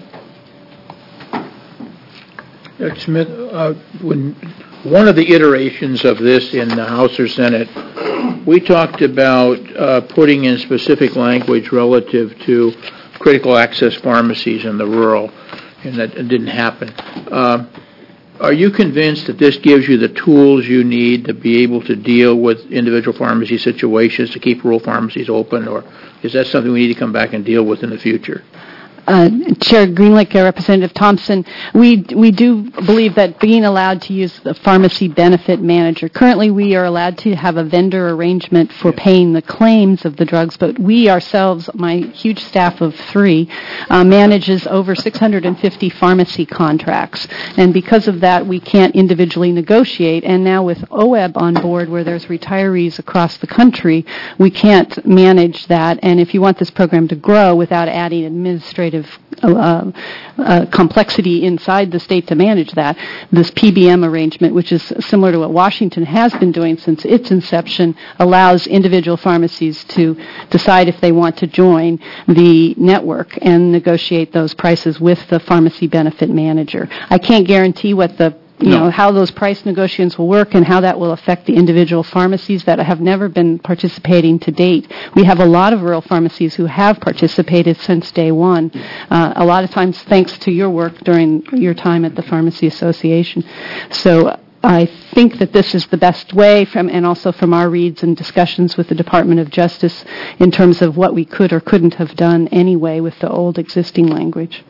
Doctor Smith, uh, when one of the iterations of this in the House or Senate, we talked about uh, putting in specific language relative to critical access pharmacies in the rural, and that didn't happen. Uh, Are you convinced that this gives you the tools you need to be able to deal with individual pharmacy situations to keep rural pharmacies open, or is that something we need to come back and deal with in the future? Uh, Chair Greenlick, uh, Representative Thompson, we we do believe that being allowed to use the pharmacy benefit manager. Currently, we are allowed to have a vendor arrangement for paying the claims of the drugs, but we ourselves, my huge staff of three, uh, manages over six hundred fifty pharmacy contracts, and because of that, we can't individually negotiate. And now with O E B on board, where there's retirees across the country, we can't manage that. And if you want this program to grow without adding administrative Uh, uh, complexity inside the state to manage that, this P B M arrangement, which is similar to what Washington has been doing since its inception, allows individual pharmacies to decide if they want to join the network and negotiate those prices with the pharmacy benefit manager. I can't guarantee what the you no. know, how those price negotiations will work and how that will affect the individual pharmacies that have never been participating to date. We have a lot of rural pharmacies who have participated since day one, uh, a lot of times thanks to your work during your time at the Pharmacy Association. So I think that this is the best way, from, and also from our reads and discussions with the Department of Justice in terms of what we could or couldn't have done anyway with the old existing language.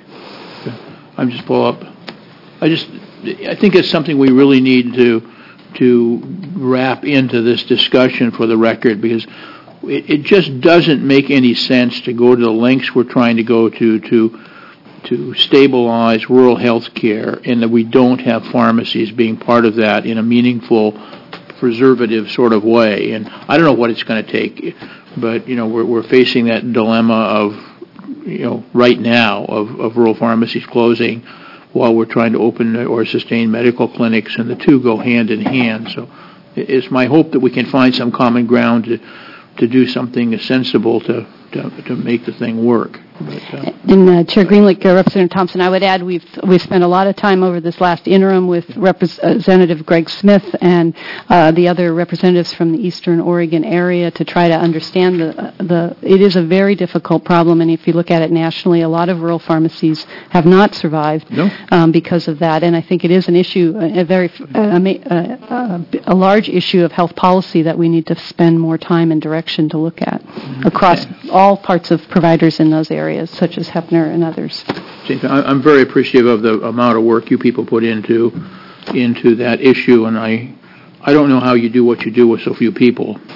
I'm just pull up. I just... I think it's something we really need to to wrap into this discussion for the record, because it, it just doesn't make any sense to go to the lengths we're trying to go to to to stabilize rural health care, and that we don't have pharmacies being part of that in a meaningful, preservative sort of way. And I don't know what it's going to take, but you know we're we're facing that dilemma of you know right now of, of rural pharmacies closing while we're trying to open or sustain medical clinics, and the two go hand in hand. So it's my hope that we can find some common ground to to do something sensible to to, to make the thing work. But, uh, and uh, Chair Greenlick, uh, Representative Thompson, I would add we've we've spent a lot of time over this last interim with Representative Greg Smith and uh, the other representatives from the Eastern Oregon area to try to understand the the. It is a very difficult problem, and if you look at it nationally, a lot of rural pharmacies have not survived no. um, because of that. And I think it is an issue, a very uh, a, a large issue of health policy that we need to spend more time and direction to look at across all parts of providers in those areas. areas such as Hepner and others. I'm very appreciative of the amount of work you people put into into that issue, and I I don't know how you do what you do with so few people, but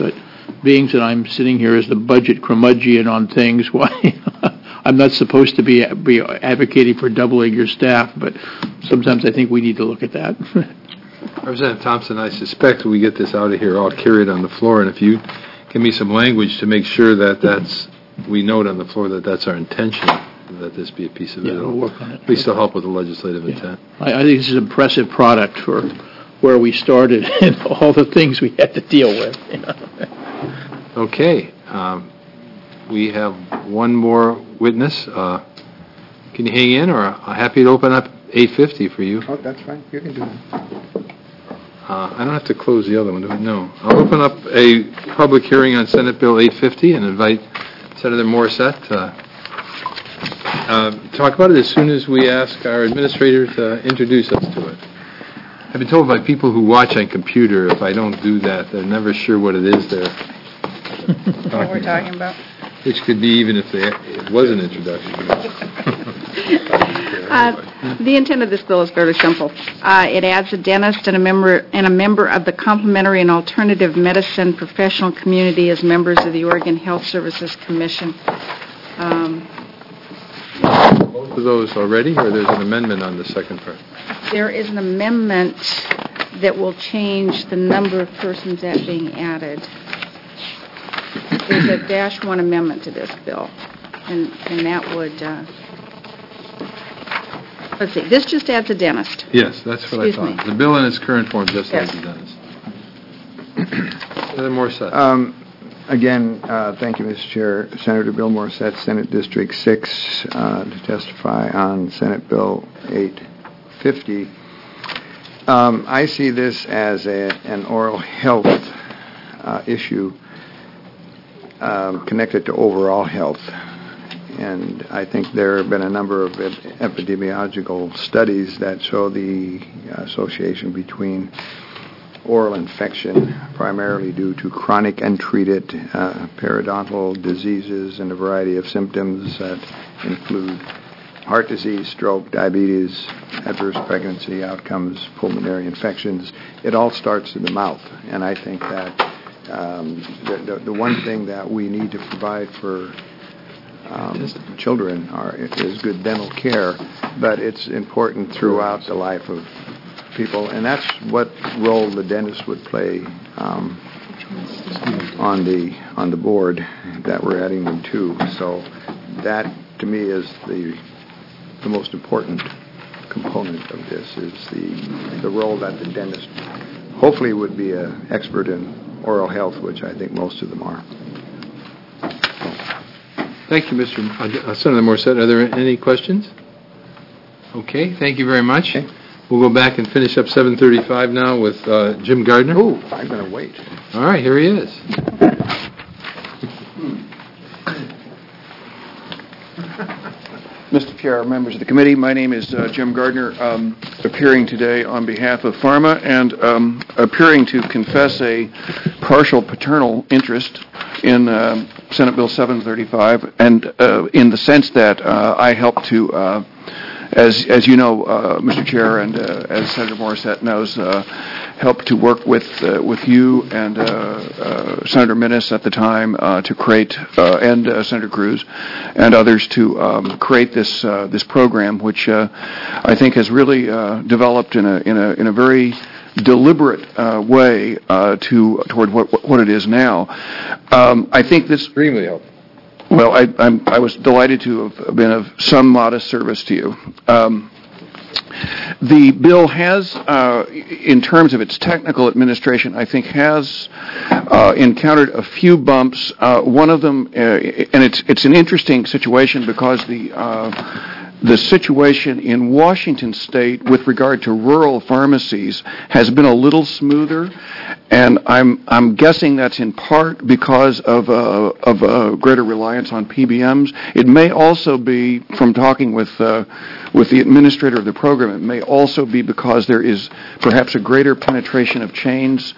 being that I'm sitting here as the budget curmudgeon on things, why I'm not supposed to be be advocating for doubling your staff, but sometimes I think we need to look at that. Representative Thompson, I suspect we get this out of here, I'll carry it on the floor, and if you give me some language to make sure that that's, we note on the floor that that's our intention, that this be a piece of Yeah, it. we'll work on it. At least it'll help with the legislative Yeah. intent. I, I think this is an impressive product for where we started and all the things we had to deal with. You know? Okay. Um, we have one more witness. Uh, can you hang in, or I'm happy to open up eight fifty for you? Oh, that's fine. You can do it. Uh, I don't have to close the other one, do I? No. I'll open up a public hearing on Senate Bill eight fifty and invite Senator Morissette to uh, talk about it as soon as we ask our administrator to introduce us to it. I've been told by people who watch on computer, if I don't do that, they're never sure what it is they're What we're talking about. which could be even if they, it was an introduction. Uh, The intent of this bill is very simple. Uh, It adds a dentist and a member, and a member of the complementary and alternative medicine professional community as members of the Oregon Health Services Commission. Um, Both of those already, or there's an amendment on the second part? There is an amendment that will change the number of persons that being added. There's a dash one amendment to this bill, and, and that would, uh, let's see, this just adds a dentist. Yes, that's what I Excuse thought. me. The bill in its current form just Yes. has the dentist. Senator Morissette. Um, Again, uh, thank you, Mister Chair. Senator Bill Morissette, Senate District six, uh, to testify on Senate Bill eight fifty. Um, I see this as a, an oral health uh, issue um, connected to overall health. And I think there have been a number of ep- epidemiological studies that show the association between oral infection, primarily due to chronic untreated uh, periodontal diseases and a variety of symptoms that include heart disease, stroke, diabetes, adverse pregnancy outcomes, pulmonary infections. It all starts in the mouth. And I think that um, the, the, the one thing that we need to provide for um, children are, is good dental care, but it's important throughout the life of people, and that's what role the dentist would play um, on the on the board that we're adding them to. So that, to me, is the the most important component of this, is the the role that the dentist hopefully would be an expert in oral health, which I think most of them are. Thank you, Mister Uh, Senator Morissette. Are there any questions? Okay, thank you very much. Okay. We'll go back and finish up seven thirty-five now with uh, Jim Gardner. Oh, I'm going to wait. All right, here he is. Mister Chair, members of the committee, my name is uh, Jim Gardner, um, appearing today on behalf of Pharma and um, appearing to confess a partial paternal interest in uh, Senate Bill seven thirty-five, and uh, in the sense that uh, I helped to uh, As as you know, uh, Mister Chair, and uh, as Senator Morissette knows, uh, helped to work with uh, with you and uh, uh, Senator Minnis at the time uh, to create, uh, and uh, Senator Cruz and others to um, create this uh, this program, which uh, I think has really uh, developed in a in a in a very deliberate uh, way uh, to toward what what it is now. Um, I think this extremely helpful. Well, I, I'm, I was delighted to have been of some modest service to you. Um, the bill has, uh, in terms of its technical administration, I think has uh, encountered a few bumps. Uh, one of them, uh, and it's it's an interesting situation because the uh, the situation in Washington State with regard to rural pharmacies has been a little smoother, and I'm I'm guessing that's in part because of uh, of a greater reliance on P B Ms. It may also be, from talking with uh, with the administrator of the program, it may also be because there is perhaps a greater penetration of chains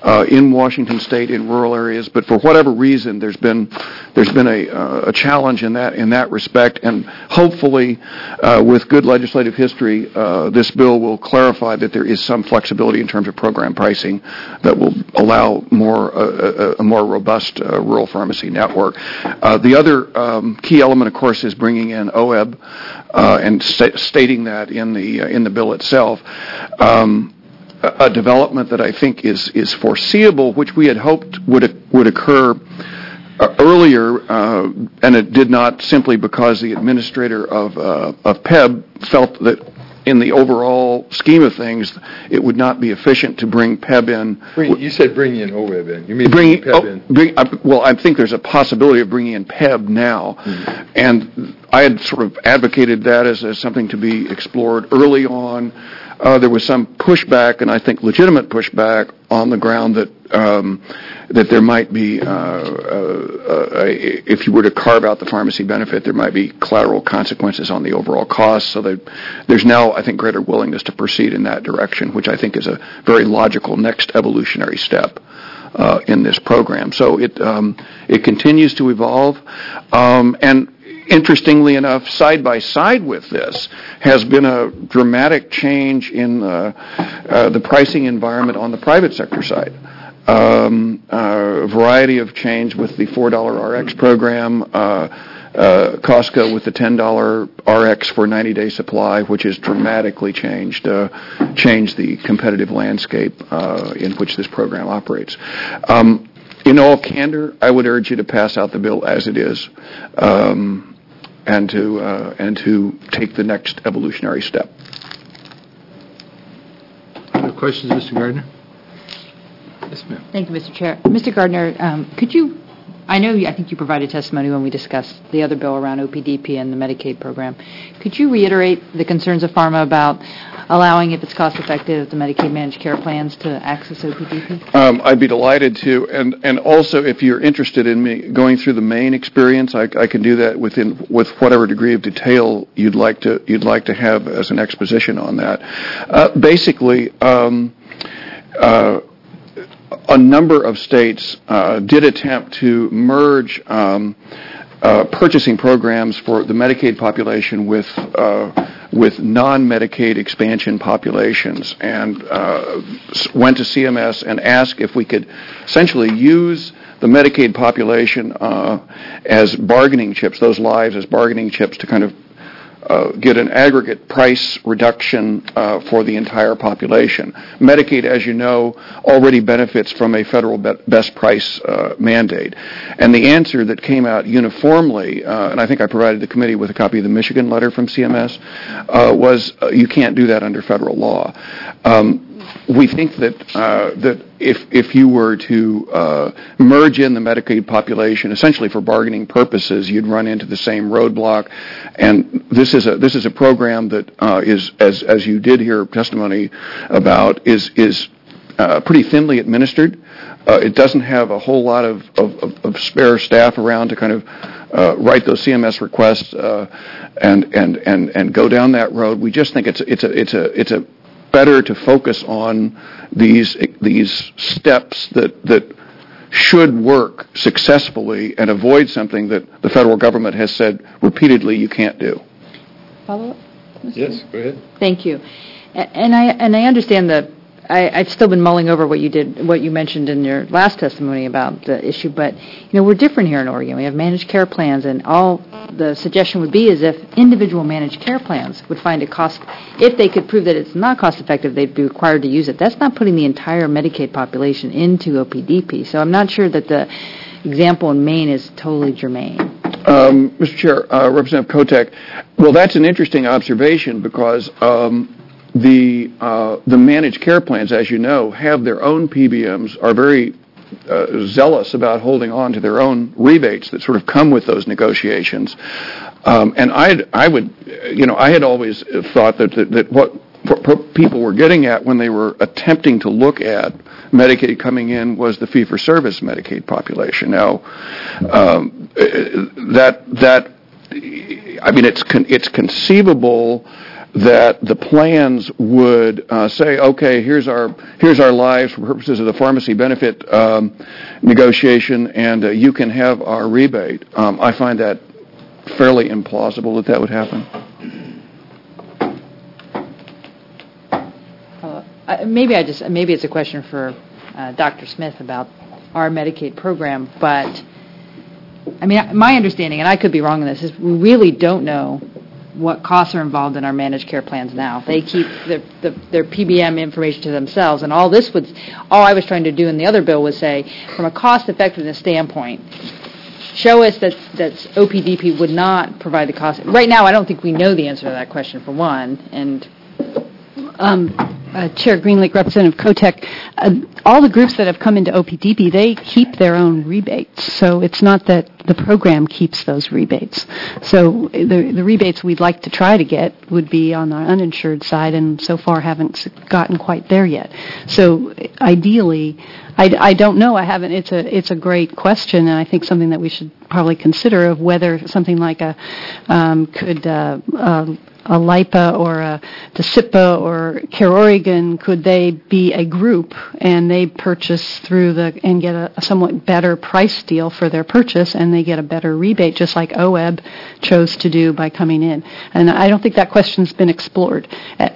uh, in Washington State in rural areas. But for whatever reason, there's been there's been a, uh, a challenge in that in that respect. And hopefully, uh, with good legislative history, uh, this bill will clarify that there is some flexibility in terms of program pricing that will allow more uh, a, a more robust uh, rural pharmacy network. Uh, the other um, key element, of course, is bringing in O E B uh, and sta- stating that in the uh, in the bill itself. Um, a, a development that I think is is foreseeable, which we had hoped would would occur Uh, earlier, uh, and it did not simply because the administrator of uh, of P E B felt that in the overall scheme of things, it would not be efficient to bring P E B in. Bring, you said bring in O E B in. You mean bring, bring P E B oh, in? Bring, uh, well, I think there's a possibility of bringing in P E B now, mm-hmm. and I had sort of advocated that as, as something to be explored early on. Uh, there was some pushback, and I think legitimate pushback, on the ground that um, that there might be, uh, uh, uh, if you were to carve out the pharmacy benefit, there might be collateral consequences on the overall cost. So that there's now, I think, greater willingness to proceed in that direction, which I think is a very logical next evolutionary step uh, in this program. So it um, it continues to evolve, um, and interestingly enough, side by side with this has been a dramatic change in uh, uh, the pricing environment on the private sector side. Um, uh, a variety of change with the four dollar R X program, uh, uh, Costco with the ten dollar R X for ninety-day supply, which has dramatically changed uh, changed the competitive landscape uh, in which this program operates. Um, in all candor, I would urge you to pass out the bill as it is. Um, and to uh, and to take the next evolutionary step. Other questions, Mister Gardner? Yes, ma'am. Thank you, Mister Chair. Mister Gardner, um, could you, I know you, I think you provided testimony when we discussed the other bill around O P D P and the Medicaid program. Could you reiterate the concerns of pharma about allowing, if it's cost-effective, the Medicaid managed care plans to access O P D P? Um, I'd be delighted to, and and also if you're interested in me going through the main experience, I, I can do that within with whatever degree of detail you'd like to you'd like to have as an exposition on that. Uh, basically, um, uh, a number of states uh, did attempt to merge Um, Uh, purchasing programs for the Medicaid population with uh, with non-Medicaid expansion populations, and uh, went to C M S and asked if we could essentially use the Medicaid population uh, as bargaining chips, those lives as bargaining chips to kind of Uh, get an aggregate price reduction uh, for the entire population. Medicaid, as you know, already benefits from a federal be- best price uh, mandate. And the answer that came out uniformly, uh, and I think I provided the committee with a copy of the Michigan letter from C M S, uh, was uh, you can't do that under federal law. Um, we think that uh, that if if you were to uh, merge in the Medicaid population, essentially for bargaining purposes, you'd run into the same roadblock. And this is a this is a program that uh, is, as as you did hear testimony about, is is uh, pretty thinly administered. Uh, it doesn't have a whole lot of, of, of spare staff around to kind of uh, write those C M S requests uh, and and and and go down that road. We just think it's it's a it's a it's a better to focus on these these steps that that should work successfully and avoid something that the federal government has said repeatedly you can't do. Follow up? Yes, go ahead. Thank you. And I and I understand the I, I've still been mulling over what you did, what you mentioned in your last testimony about the issue, but you know we're different here in Oregon. We have managed care plans, and all the suggestion would be is if individual managed care plans would find it cost, if they could prove that it's not cost effective, they'd be required to use it. That's not putting the entire Medicaid population into O P D P. So I'm not sure that the example in Maine is totally germane. Um, Mister Chair, uh, Representative Kotek, well, that's an interesting observation because. Um, The uh, the managed care plans, as you know, have their own P B Ms, are very uh, zealous about holding on to their own rebates that sort of come with those negotiations. Um, and I I would, you know, I had always thought that that, that what people were getting at when they were attempting to look at Medicaid coming in was the fee-for-service Medicaid population. Now, um, that that I mean, it's con- it's conceivable that the plans would uh, say, okay, here's our here's our lives for purposes of the pharmacy benefit um, negotiation, and uh, you can have our rebate. Um, I find that fairly implausible that that would happen. Uh, I- maybe I just maybe it's a question for uh, Doctor Smith about our Medicaid program, but I mean, my understanding, and I could be wrong on this, is we really don't know what costs are involved in our managed care plans now. They keep their, the, their P B M information to themselves, and all this would, all I was trying to do in the other bill was say, from a cost effectiveness standpoint, show us that that O P D P would not provide the cost. Right now, I don't think we know the answer to that question, for one, and Um, uh, Chair Greenlake, Representative Kotek, uh, all the groups that have come into O P D P, they keep their own rebates. So it's not that the program keeps those rebates. So the, the rebates we'd like to try to get would be on the uninsured side, and so far haven't gotten quite there yet. So ideally, I, I don't know. I haven't. It's a it's a great question, and I think something that we should probably consider of whether something like a um, could uh, uh, a LIPA or a DeSipa or Care Oregon, could they be a group and they purchase through the and get a, a somewhat better price deal for their purchase, and they get a better rebate, just like O E B chose to do by coming in. And I don't think that question's been explored uh,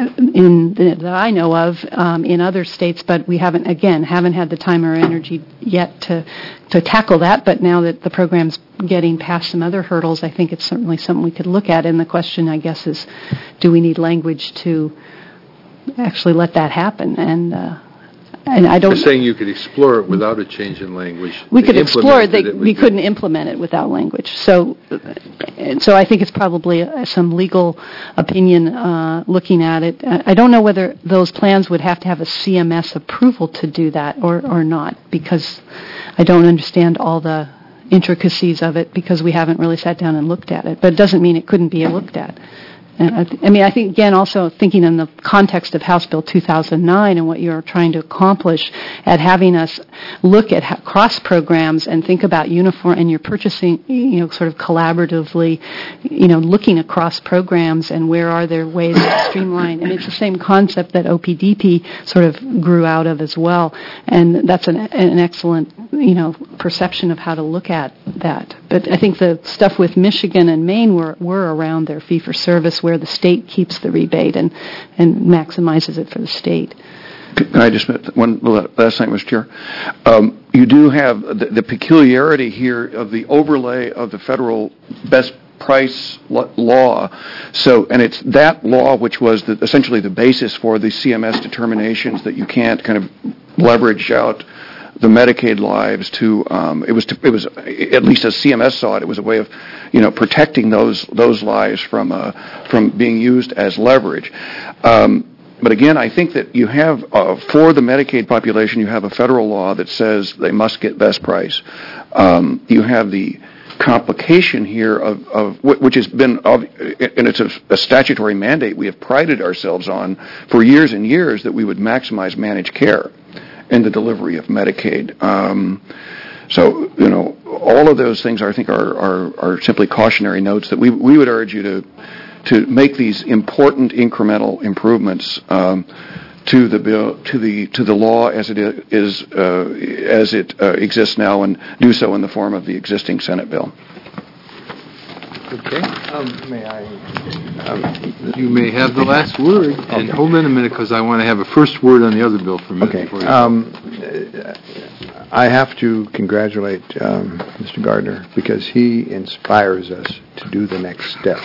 in that I know of um, in other states, but we haven't again haven't had the time or energy yet to to tackle that. But now that the program's getting past some other hurdles, I think it's certainly something we could look at. And the question, I guess, is, do we need language to actually let that happen? And uh, and I don't. You're saying you could explore it without a change in language. We To could explore it. They, it would we be- couldn't implement it without language. So, and so I think it's probably uh, some legal opinion uh, looking at it. Uh, I don't know whether those plans would have to have a C M S approval to do that or, or not, because I don't understand all the intricacies of it, because we haven't really sat down and looked at it. But it doesn't mean it couldn't be looked at. And I, th- I mean, I think, again, also thinking in the context of House Bill two thousand nine and what you're trying to accomplish at having us look at ha- cross programs and think about uniform, and you're purchasing, you know, sort of collaboratively, you know, looking across programs and where are there ways to streamline. And it's the same concept that O P D P sort of grew out of as well. And that's an, an excellent, you know, perception of how to look at that. But I think the stuff with Michigan and Maine were, were around their fee-for-service, where the state keeps the rebate and, and maximizes it for the state. Can I just make one last thing, Mister Chair? Um, you do have the, the peculiarity here of the overlay of the federal best price lo- law. So, and it's that law which was the, essentially the basis for the C M S determinations that you can't kind of leverage out the Medicaid lives to, um, it was, to, it was, at least as C M S saw it, it was a way of, you know, protecting those, those lives from, uh, from being used as leverage. Um, but again, I think that you have, uh, for the Medicaid population, you have a federal law that says they must get best price. Um, you have the complication here of, of which has been, and it's a, a statutory mandate we have prided ourselves on for years and years, that we would maximize managed care in the delivery of Medicaid. Um, so, you know, all of those things, I think, are, are, are simply cautionary notes that we we would urge you to to make these important incremental improvements um, to the bill, to the to the law as it is uh, as it uh, exists now, and do so in the form of the existing Senate bill. Okay. Um, may I? Um, You may have the last word, and hold on a minute, because I want to have a first word on the other bill for a minute. Okay. Before you Um, I have to congratulate um, Mister Gardner, because he inspires us to do the next step.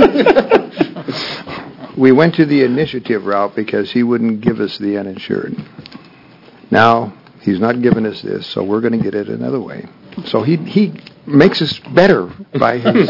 We went to the initiative route because he wouldn't give us the uninsured. Now he's not giving us this, so we're going to get it another way. So he he makes us better by his.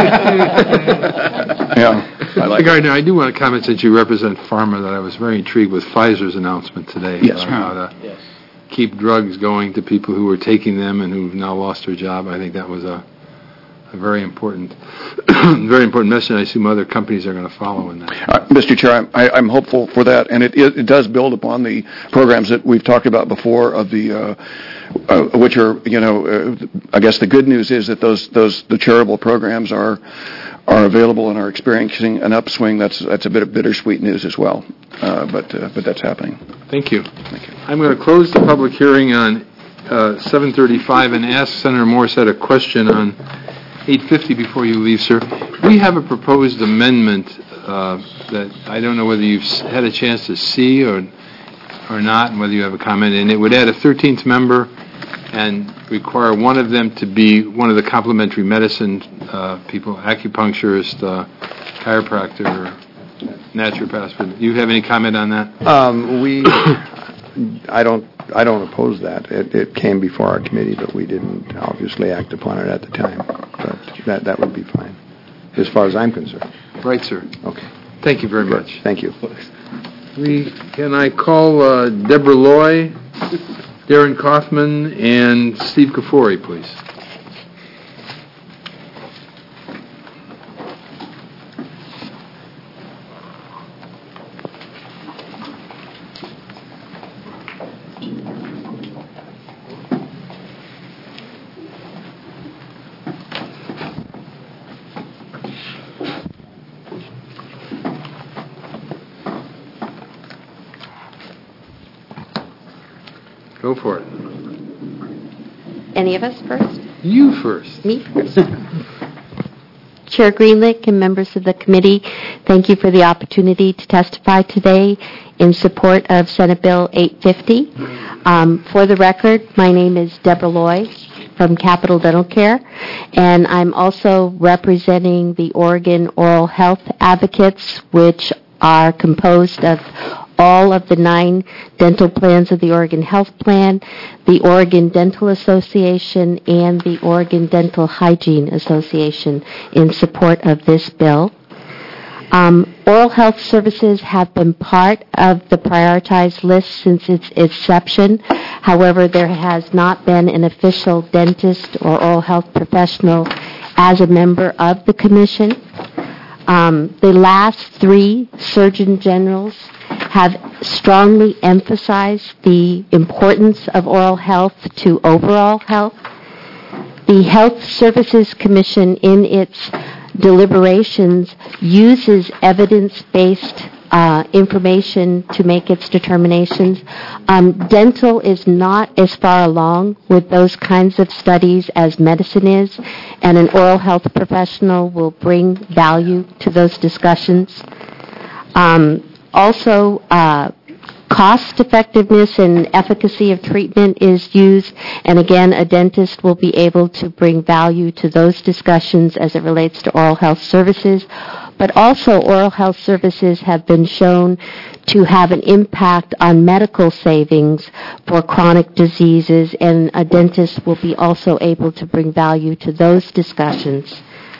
Yeah. I like Gardner, I do want to comment, since you represent pharma, that I was very intrigued with Pfizer's announcement today. Yes. About how to yes. keep drugs going to people who were taking them and who've now lost their job. I think that was a, a very important, very important message. I assume other companies are going to follow in that. Uh, Mister Chair, I'm, I, I'm hopeful for that, and it, it, it does build upon the programs that we've talked about before, of the uh, uh, which are, you know, uh, I guess the good news is that those those the charitable programs are are available and are experiencing an upswing. That's that's a bit of bittersweet news as well, uh, but uh, but that's happening. Thank you. Thank you. I'm going to close the public hearing on uh, seven thirty-five and ask Senator Morissette a question on eight fifty before you leave, sir. We have a proposed amendment uh, that I don't know whether you've had a chance to see or or not, and whether you have a comment, and it would add a thirteenth member and require one of them to be one of the complementary medicine uh, people, acupuncturist, uh, chiropractor, naturopath. Do you have any comment on that? Um, we, I don't, I don't oppose that. It, it came before our committee, but we didn't obviously act upon it at the time. But that, that would be fine, as far as I'm concerned. Right, sir. Okay. Thank you very much. Thank you. We, can I call uh, Deborah Loy, Darren Kaufman, and Steve Kafori, please? Go for it. Any of us first? You first. Me first. Chair Greenlick and members of the committee, thank you for the opportunity to testify today in support of Senate Bill eight fifty. Um, for the record, my name is Deborah Loy from Capital Dental Care, and I'm also representing the Oregon Oral Health Advocates, which are composed of all of the nine dental plans of the Oregon Health Plan, the Oregon Dental Association, and the Oregon Dental Hygiene Association in support of this bill. Um, oral health services have been part of the prioritized list since its inception. However, there has not been an official dentist or oral health professional as a member of the commission. Um, the last three Surgeon Generals have strongly emphasized the importance of oral health to overall health. The Health Services Commission, in its deliberations, uses evidence-based uh, information to make its determinations. Um, dental is not as far along with those kinds of studies as medicine is, and an oral health professional will bring value to those discussions. Um, Also, uh, cost effectiveness and efficacy of treatment is used, and again, a dentist will be able to bring value to those discussions as it relates to oral health services. But also, oral health services have been shown to have an impact on medical savings for chronic diseases, and a dentist will be also able to bring value to those discussions.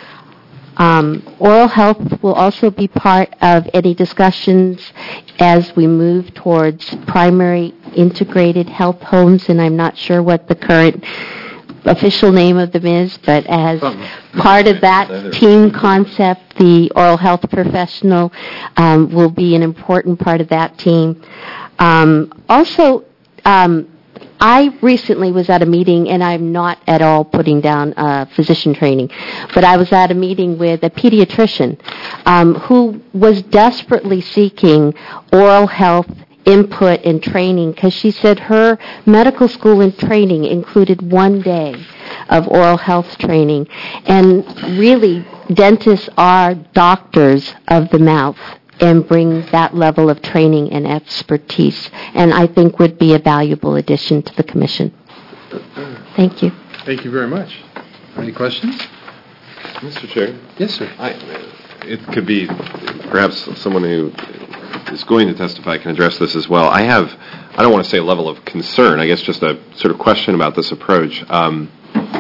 Um, oral health will also be part of any discussions as we move towards primary integrated health homes, and I'm not sure what the current official name of them is, but as part of that team concept, the oral health professional um, will be an important part of that team. Um, also, um, I recently was at a meeting, and I'm not at all putting down uh, physician training, but I was at a meeting with a pediatrician um, who was desperately seeking oral health input and training, because she said her medical school and training included one day of oral health training. And really, dentists are doctors of the mouth and bring that level of training and expertise, and I think would be a valuable addition to the commission. Thank you. Thank you very much. Any questions? Mister Chair? Yes, sir. I, it could be perhaps someone who is going to testify can address this as well. I have, I don't want to say a level of concern, I guess just a sort of question about this approach. Um,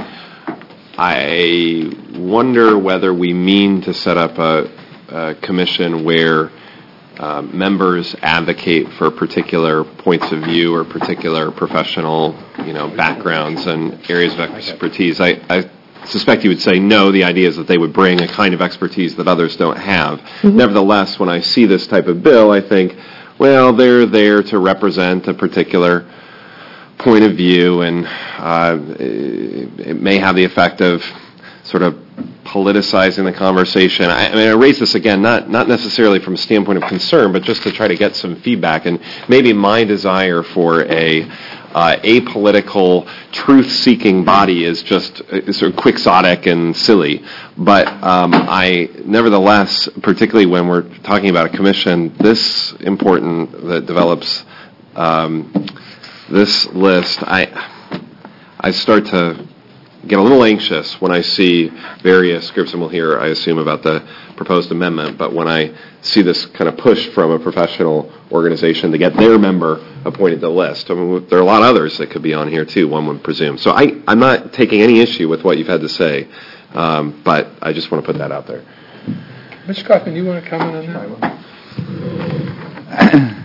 I wonder whether we mean to set up a Uh, commission where uh, members advocate for particular points of view or particular professional, you know, backgrounds and areas of expertise. I, I suspect you would say no. The idea is that they would bring a kind of expertise that others don't have. Mm-hmm. Nevertheless, when I see this type of bill, I think, well, they're there to represent a particular point of view, and uh, it, it may have the effect of sort of politicizing the conversation. I, I mean, I raise this again, not not necessarily from a standpoint of concern, but just to try to get some feedback, and maybe my desire for a uh, apolitical, truth-seeking body is just uh, sort of quixotic and silly. But um, I, nevertheless, particularly when we're talking about a commission this important that develops um, this list, I I start to get a little anxious when I see various groups, and we'll hear, I assume, about the proposed amendment, but when I see this kind of push from a professional organization to get their member appointed to the list. I mean, there are a lot of others that could be on here, too, one would presume. So I, I'm not taking any issue with what you've had to say, um, but I just want to put that out there. Mister Kaufman, do you want to comment on that?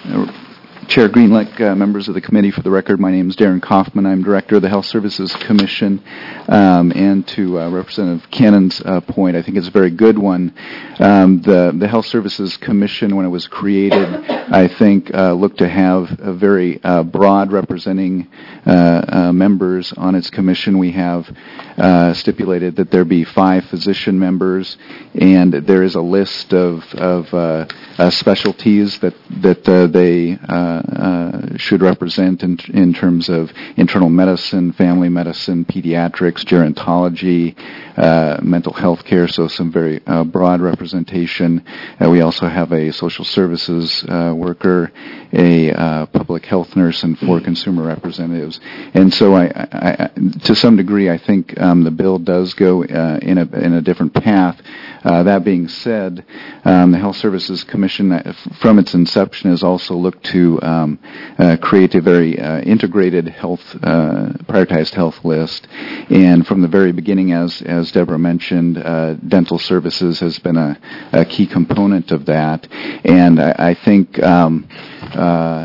Chair Greenlick, uh, members of the committee, for the record, my name is Darren Kaufman. I'm director of the Health Services Commission. Um, and to uh, Representative Cannon's uh, point, I think it's a very good one. Um, the, the Health Services Commission, when it was created, I think uh, looked to have a very uh, broad representing uh, uh, members on its commission. We have uh, stipulated that there be five physician members, and there is a list of, of uh, uh, specialties that, that uh, they uh, Uh, should represent in, in terms of internal medicine, family medicine, pediatrics, gerontology, uh, mental health care, so some very uh, broad representation. Uh, we also have a social services uh, worker, a uh, public health nurse, and four consumer representatives. And so I, I, I, to some degree, I think um, the bill does go uh, in, a, in a different path. Uh, that being said, um, the Health Services Commission, uh, from its inception, has also looked to um, uh, create a very uh, integrated health, uh, prioritized health list. And from the very beginning, as as Deborah mentioned, uh, dental services has been a, a key component of that. And I, I think, um, uh,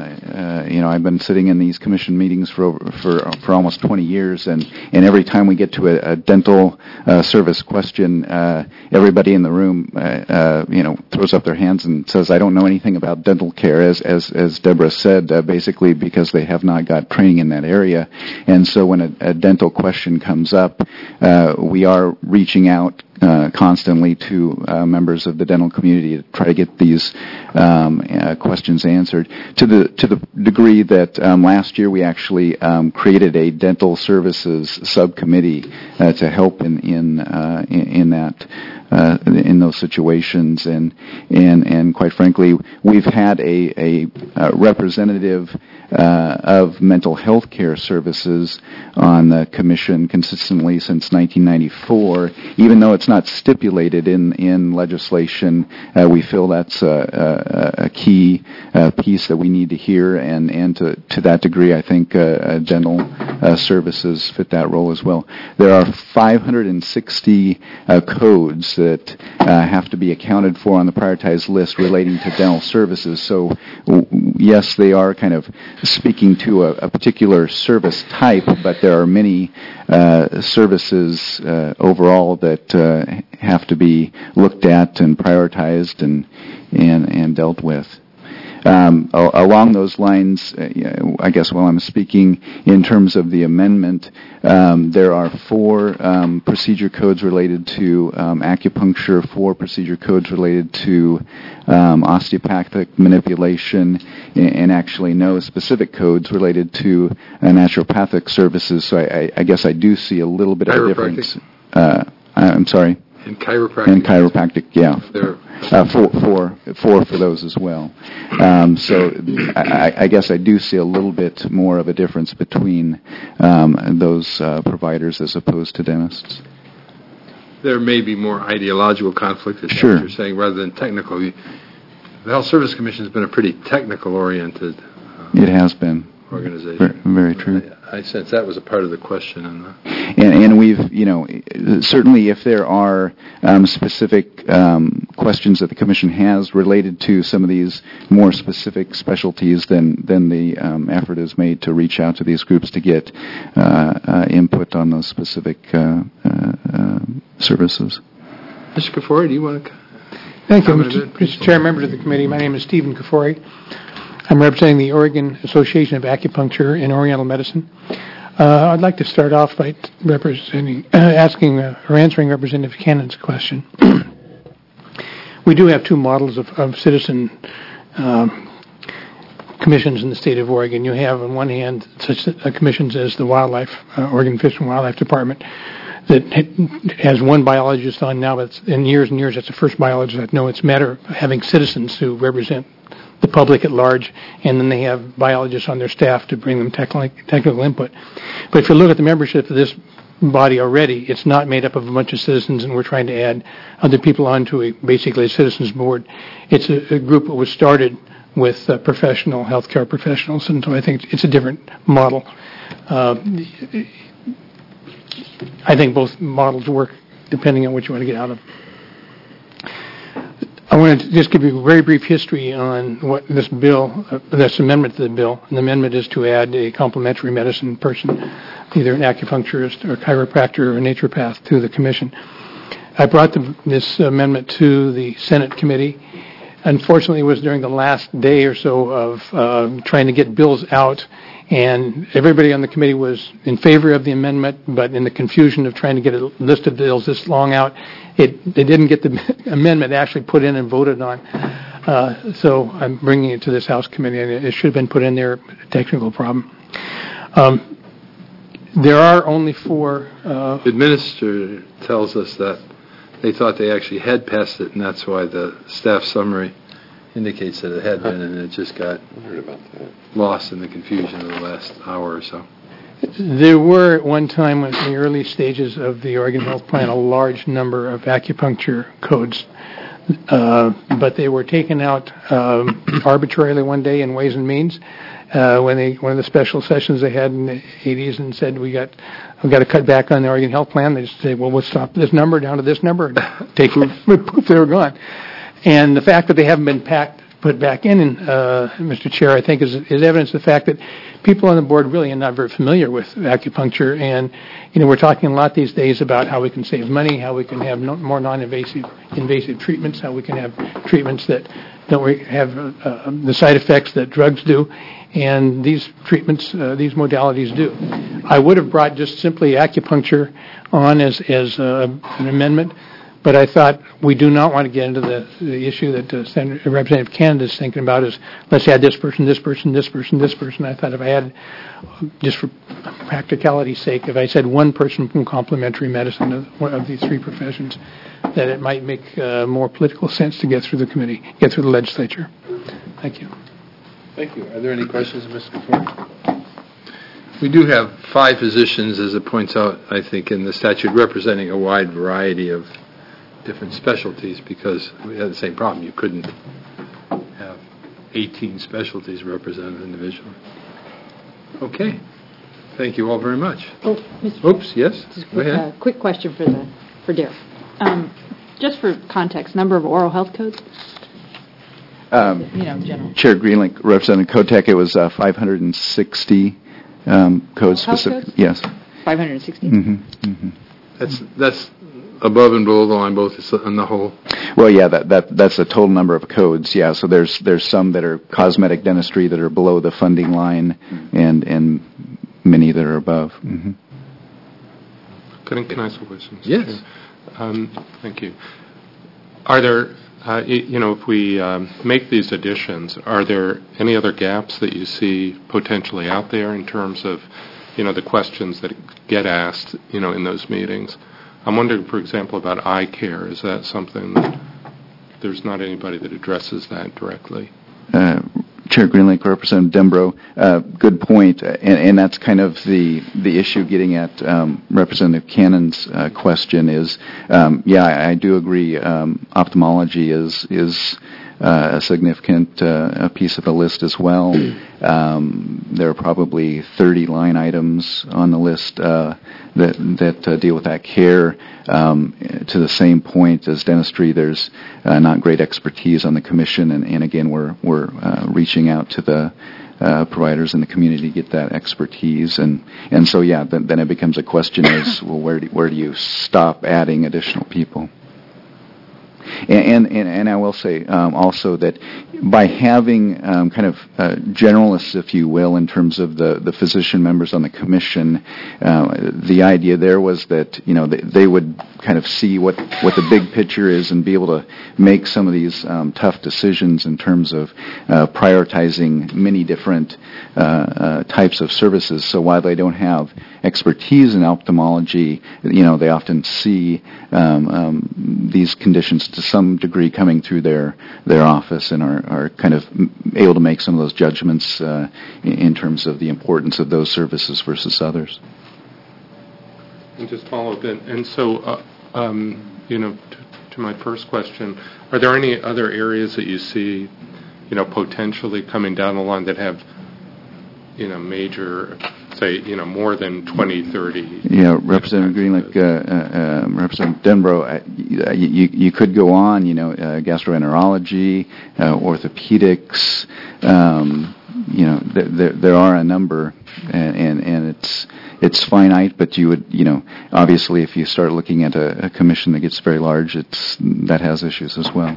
uh, you know, I've been sitting in these commission meetings for over, for for almost twenty years, and, and every time we get to a, a dental uh, service question, uh, everybody in the room, uh, uh, you know, throws up their hands and says, "I don't know anything about dental care," as as as Deborah said, uh, basically because they have not got training in that area. And so when a, a dental question comes up, uh, we are reaching out Uh, constantly to uh, members of the dental community to try to get these um, uh, questions answered. To the to the degree that um, last year we actually um, created a dental services subcommittee uh, to help in in uh, in, in that. Uh, in those situations, and and and quite frankly, we've had a a, a representative uh, of mental health care services on the commission consistently since nineteen ninety-four. Even though it's not stipulated in in legislation, uh, we feel that's a, a, a key uh, piece that we need to hear, and and to to that degree, I think uh, uh, dental uh, services fit that role as well. There are five hundred sixty uh, codes that uh, have to be accounted for on the prioritized list relating to dental services. So, w- yes, they are kind of speaking to a, a particular service type, but there are many uh, services uh, overall that uh, have to be looked at and prioritized and and, and dealt with. Um, along those lines, uh, I guess while I'm speaking in terms of the amendment, um, there are four um, procedure codes related to um, acupuncture, four procedure codes related to um, osteopathic manipulation, and, and actually no specific codes related to uh, naturopathic services. So I, I, I guess I do see a little bit of a difference. Uh, I'm sorry? And chiropractic. And chiropractic, yeah. There. Uh, four, four, four for those as well. Um, so I, I guess I do see a little bit more of a difference between um, those uh, providers as opposed to dentists. There may be more ideological conflict, as Sure. you're saying, rather than technical. The Health Service Commission has been a pretty technical-oriented uh, It has been. organization. Very, very true. I, I sense that was a part of the question. On the And, and we've, you know, certainly if there are um, specific um, questions that the Commission has related to some of these more specific specialties, then then the um, effort is made to reach out to these groups to get uh, uh, input on those specific uh, uh, uh, services. Mister Kafori, do you want to Thank you, Mister Mister Chair, members of the committee. My name is Stephen Kafori. I'm representing the Oregon Association of Acupuncture and Oriental Medicine. Uh, I'd like to start off by representing, uh, asking uh, or answering Representative Cannon's question. We do have two models of, of citizen um, commissions in the state of Oregon. You have, on one hand, such uh, commissions as the Wildlife, uh, Oregon Fish and Wildlife Department, that has one biologist on now, but it's, in years and years, that's the first biologist I know. It's a matter of having citizens who represent the public at large, and then they have biologists on their staff to bring them technical, technical input. But if you look at the membership of this body already, it's not made up of a bunch of citizens, and we're trying to add other people onto a, basically a citizens board. It's a, a group that was started with uh, professional healthcare professionals, and so I think it's a different model. Uh, I think both models work depending on what you want to get out of. I want to just give you a very brief history on what this bill, uh, this amendment to the bill. An amendment is to add a complementary medicine person, either an acupuncturist or chiropractor or a naturopath, to the commission. I brought the, this amendment to the Senate committee. Unfortunately, it was during the last day or so of uh, trying to get bills out, and everybody on the committee was in favor of the amendment, but in the confusion of trying to get a list of bills this long out, it they didn't get the amendment actually put in and voted on. Uh, so I'm bringing it to this House committee, and it should have been put in there, a technical problem. Um, there are only four... Uh, the administrator tells us that they thought they actually had passed it, and that's why the staff summary indicates that it had been, and it just got lost in the confusion of the last hour or so. There were at one time in the early stages of the Oregon Health Plan a large number of acupuncture codes, uh, but they were taken out um, arbitrarily one day in Ways and Means uh, when they one of the special sessions they had in the eighties and said we got we got to cut back on the Oregon Health Plan. They just said, well, we'll stop this number down to this number, and take poof, they were gone. And the fact that they haven't been packed, put back in, uh, Mister Chair, I think is, is evidence of the fact that people on the board really are not very familiar with acupuncture. And, you know, we're talking a lot these days about how we can save money, how we can have no, more non-invasive invasive treatments, how we can have treatments that don't re- have uh, the side effects that drugs do. And these treatments, uh, these modalities do. I would have brought just simply acupuncture on as, as uh, an amendment, but I thought we do not want to get into the, the issue that uh, Senator, Representative Canada is thinking about is let's add this person, this person, this person, this person. I thought if I had, just for practicality's sake, if I said one person from complementary medicine of, of these three professions, that it might make uh, more political sense to get through the committee, get through the legislature. Thank you. Thank you. Are there any questions, Mister Kapoor? We do have five positions, as it points out, I think, in the statute, representing a wide variety of different specialties, because we had the same problem. You couldn't have eighteen specialties represented individually. Okay. Thank you all very much. Oh, Mister Oops, yes? Just a Go quick, ahead. uh, quick question for the for Darryl. Um, just for context, number of oral health codes? Um, You know, general. Chair Greenlink, Representative Kotek, it was uh, five hundred sixty um, codes Health specific. codes? Yes. five hundred sixty? Mm-hmm. Mm-hmm. That's that's above and below the line, both on the whole. Well, yeah, that, that that's the total number of codes. Yeah, so there's there's some that are cosmetic dentistry that are below the funding line, and and many that are above. Mm-hmm. Can I, can I ask a question? Yes. Um, thank you. Are there, uh, y- you know, if we um, make these additions, are there any other gaps that you see potentially out there in terms of, you know, the questions that get asked, you know, in those meetings? I'm wondering, for example, about eye care. Is that something that there's not anybody that addresses that directly? Uh, Chair Greenlink, Representative Dembro, uh, good point, uh, and, and that's kind of the the issue getting at um, Representative Cannon's uh, question is, um, yeah, I, I do agree. Um, ophthalmology is is uh, a significant uh, a piece of the list as well. Um, there are probably thirty line items on the list uh, that that uh, deal with that care. Um, to the same point as dentistry, there's uh, not great expertise on the commission, and, and again, we're we're uh, reaching out to the uh, providers in the community to get that expertise, and and so yeah, then, then it becomes a question: is well, where do where do you stop adding additional people? And, and, and I will say um, also that by having um, kind of uh, generalists, if you will, in terms of the, the physician members on the commission, uh, the idea there was that, you know, they, they would kind of see what, what the big picture is and be able to make some of these um, tough decisions in terms of uh, prioritizing many different uh, uh, types of services. So while they don't have expertise in ophthalmology, you know, they often see um, um, these conditions to some degree coming through their their office and are, are kind of able to make some of those judgments uh, in, in terms of the importance of those services versus others. And just follow up, and, and so, uh, um, you know, to, to my first question, are there any other areas that you see, you know, potentially coming down the line that have, you know, major, say, you know, more than twenty, thirty? Yeah, Representative Greenlick, uh, uh, um, Representative Denbrough, uh, you, you could go on, you know, uh, gastroenterology, uh, orthopedics, um, you know, th- there, there are a number, and, and, and it's it's finite, but you would, you know, obviously if you start looking at a, a commission that gets very large, it's that has issues as well.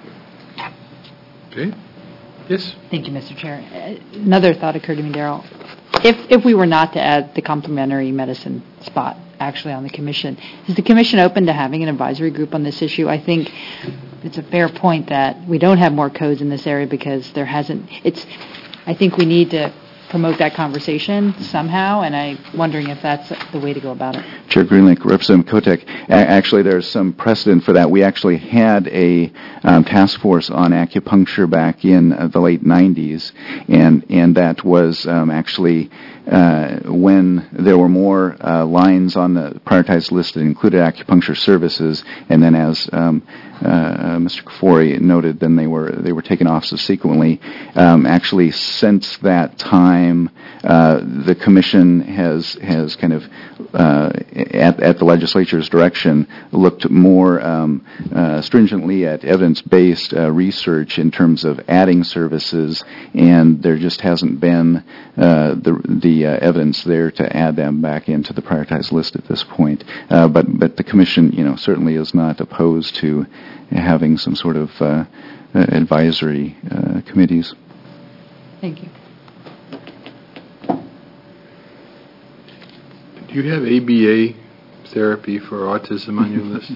Okay. Yes? Thank you, Mister Chair. Uh, Another thought occurred to me, Darrell. If if we were not to add the complementary medicine spot actually on the commission, is the commission open to having an advisory group on this issue? I think it's a fair point that we don't have more codes in this area because there hasn't. It's. I think we need to promote that conversation somehow, and I'm wondering if that's the way to go about it. Chair Greenlick, Representative Kotek, a- actually there's some precedent for that. We actually had a um, task force on acupuncture back in uh, the late nineties, and, and that was um, actually uh, when there were more uh, lines on the prioritized list that included acupuncture services, and then as um, uh, Mister Kafori noted, then they were they were taken off subsequently. Um, actually, since that time, uh, the commission has has kind of uh, at at the legislature's direction looked more um, uh, stringently at evidence-based uh, research in terms of adding services, and there just hasn't been uh, the the uh, evidence there to add them back into the prioritized list at this point. Uh, but but the commission, you know, certainly is not opposed to having some sort of uh, advisory uh, committees. Thank you. Do you have A B A therapy for autism on your list?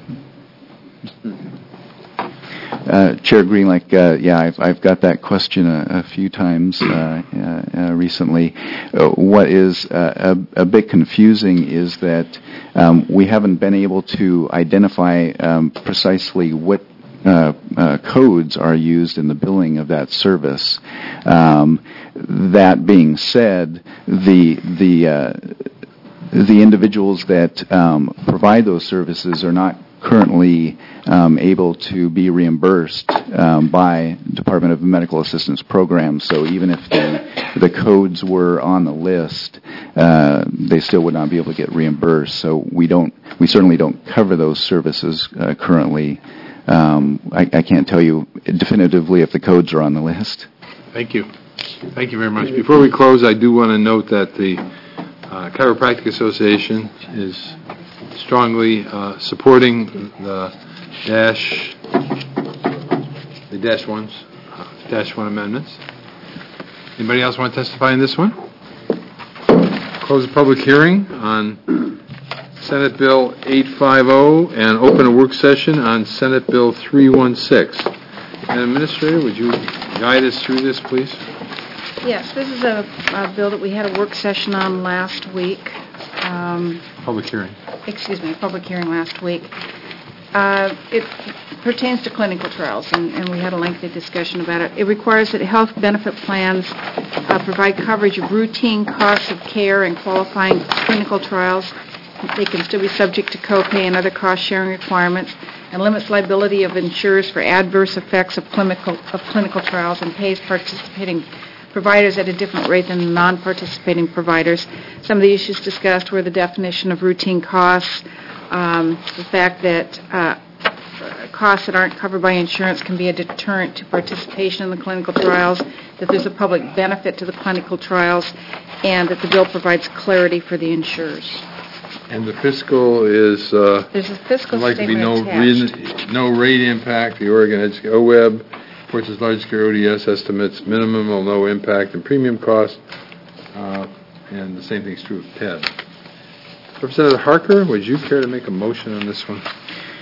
Uh, Chair Greenlick, uh, yeah, I've, I've got that question a, a few times uh, uh, uh, recently. Uh, what is uh, a, a bit confusing is that um, we haven't been able to identify um, precisely what uh, uh, codes are used in the billing of that service. Um, that being said, the the uh, the individuals that um, provide those services are not currently um, able to be reimbursed um, by Department of Medical Assistance programs. So even if the, the codes were on the list, uh, they still would not be able to get reimbursed. So we don't, we certainly don't cover those services uh, currently. Um, I, I can't tell you definitively if the codes are on the list. Thank you. Thank you very much. Before we close, I do want to note that the uh, Chiropractic Association is strongly uh, supporting the dash, the dash ones, uh, dash one amendments. Anybody else want to testify in this one? Close the public hearing on Senate Bill eight fifty and open a work session on Senate Bill three sixteen. And Administrator, would you guide us through this, please? Yes, this is a, a bill that we had a work session on last week. Um, Public hearing. excuse me, a public hearing last week. Uh, it pertains to clinical trials, and, and we had a lengthy discussion about it. It requires that health benefit plans uh, provide coverage of routine costs of care and qualifying clinical trials. They can still be subject to copay and other cost-sharing requirements, and limits liability of insurers for adverse effects of clinical of clinical trials, and pays participating providers at a different rate than non-participating providers. Some of the issues discussed were the definition of routine costs, um, the fact that uh, costs that aren't covered by insurance can be a deterrent to participation in the clinical trials, that there's a public benefit to the clinical trials, and that the bill provides clarity for the insurers. And the fiscal is, uh, There's a fiscal there'd like to be no statement re- no rate impact. The Oregon Edu- O W E B reports its large-scale O D S estimates minimum or no impact in premium cost, uh, and the same thing's true of P E D. Representative Harker, would you care to make a motion on this one?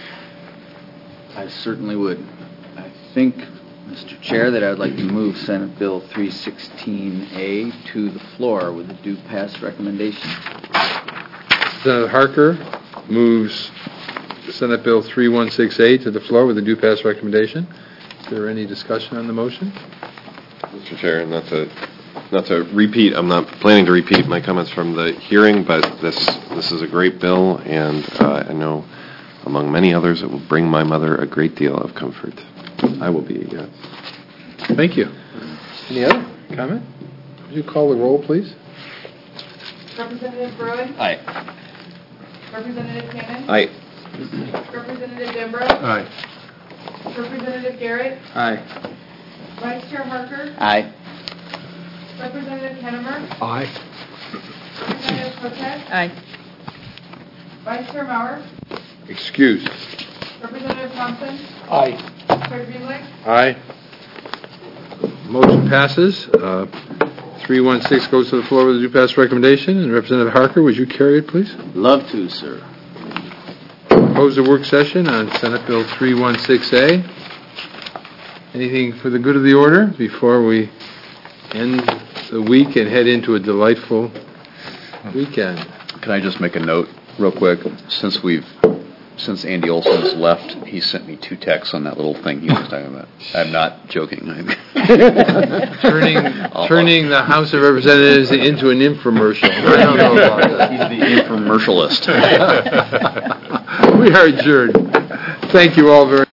I certainly would. I think, Mister Chair, that I would like to move Senate Bill three sixteen A to the floor with a due pass recommendation. Representative Harker moves Senate Bill three sixteen A to the floor with a due pass recommendation. Is there any discussion on the motion? Mister Chair, not to not to repeat, I'm not planning to repeat my comments from the hearing, but this this is a great bill, and uh, I know among many others it will bring my mother a great deal of comfort. I will be a yes. Thank you. Any other comment? Would you call the roll, please? Representative Bruen? Aye. Representative Cannon? Aye. Representative Denbrough? Aye. Representative Garrett? Aye. Vice Chair Harker? Aye. Representative Hennemer? Aye. Representative Kotek? Aye. Vice Chair Maurer? Excused. Representative Thompson? Aye. Chair Greenlick? Aye. Motion passes. Uh, three sixteen goes to the floor with a due pass recommendation. And Representative Harker, would you carry it, please? Love to, sir. Close the work session on Senate Bill three sixteen A. Anything for the good of the order before we end the week and head into a delightful weekend? Can I just make a note real quick? Since we've Since Andy Olson's left, he sent me two texts on that little thing he was talking about. I'm not joking. turning turning the House of Representatives into an infomercial. I don't know about that. He's the infomercialist. We are adjourned. Thank you all very much.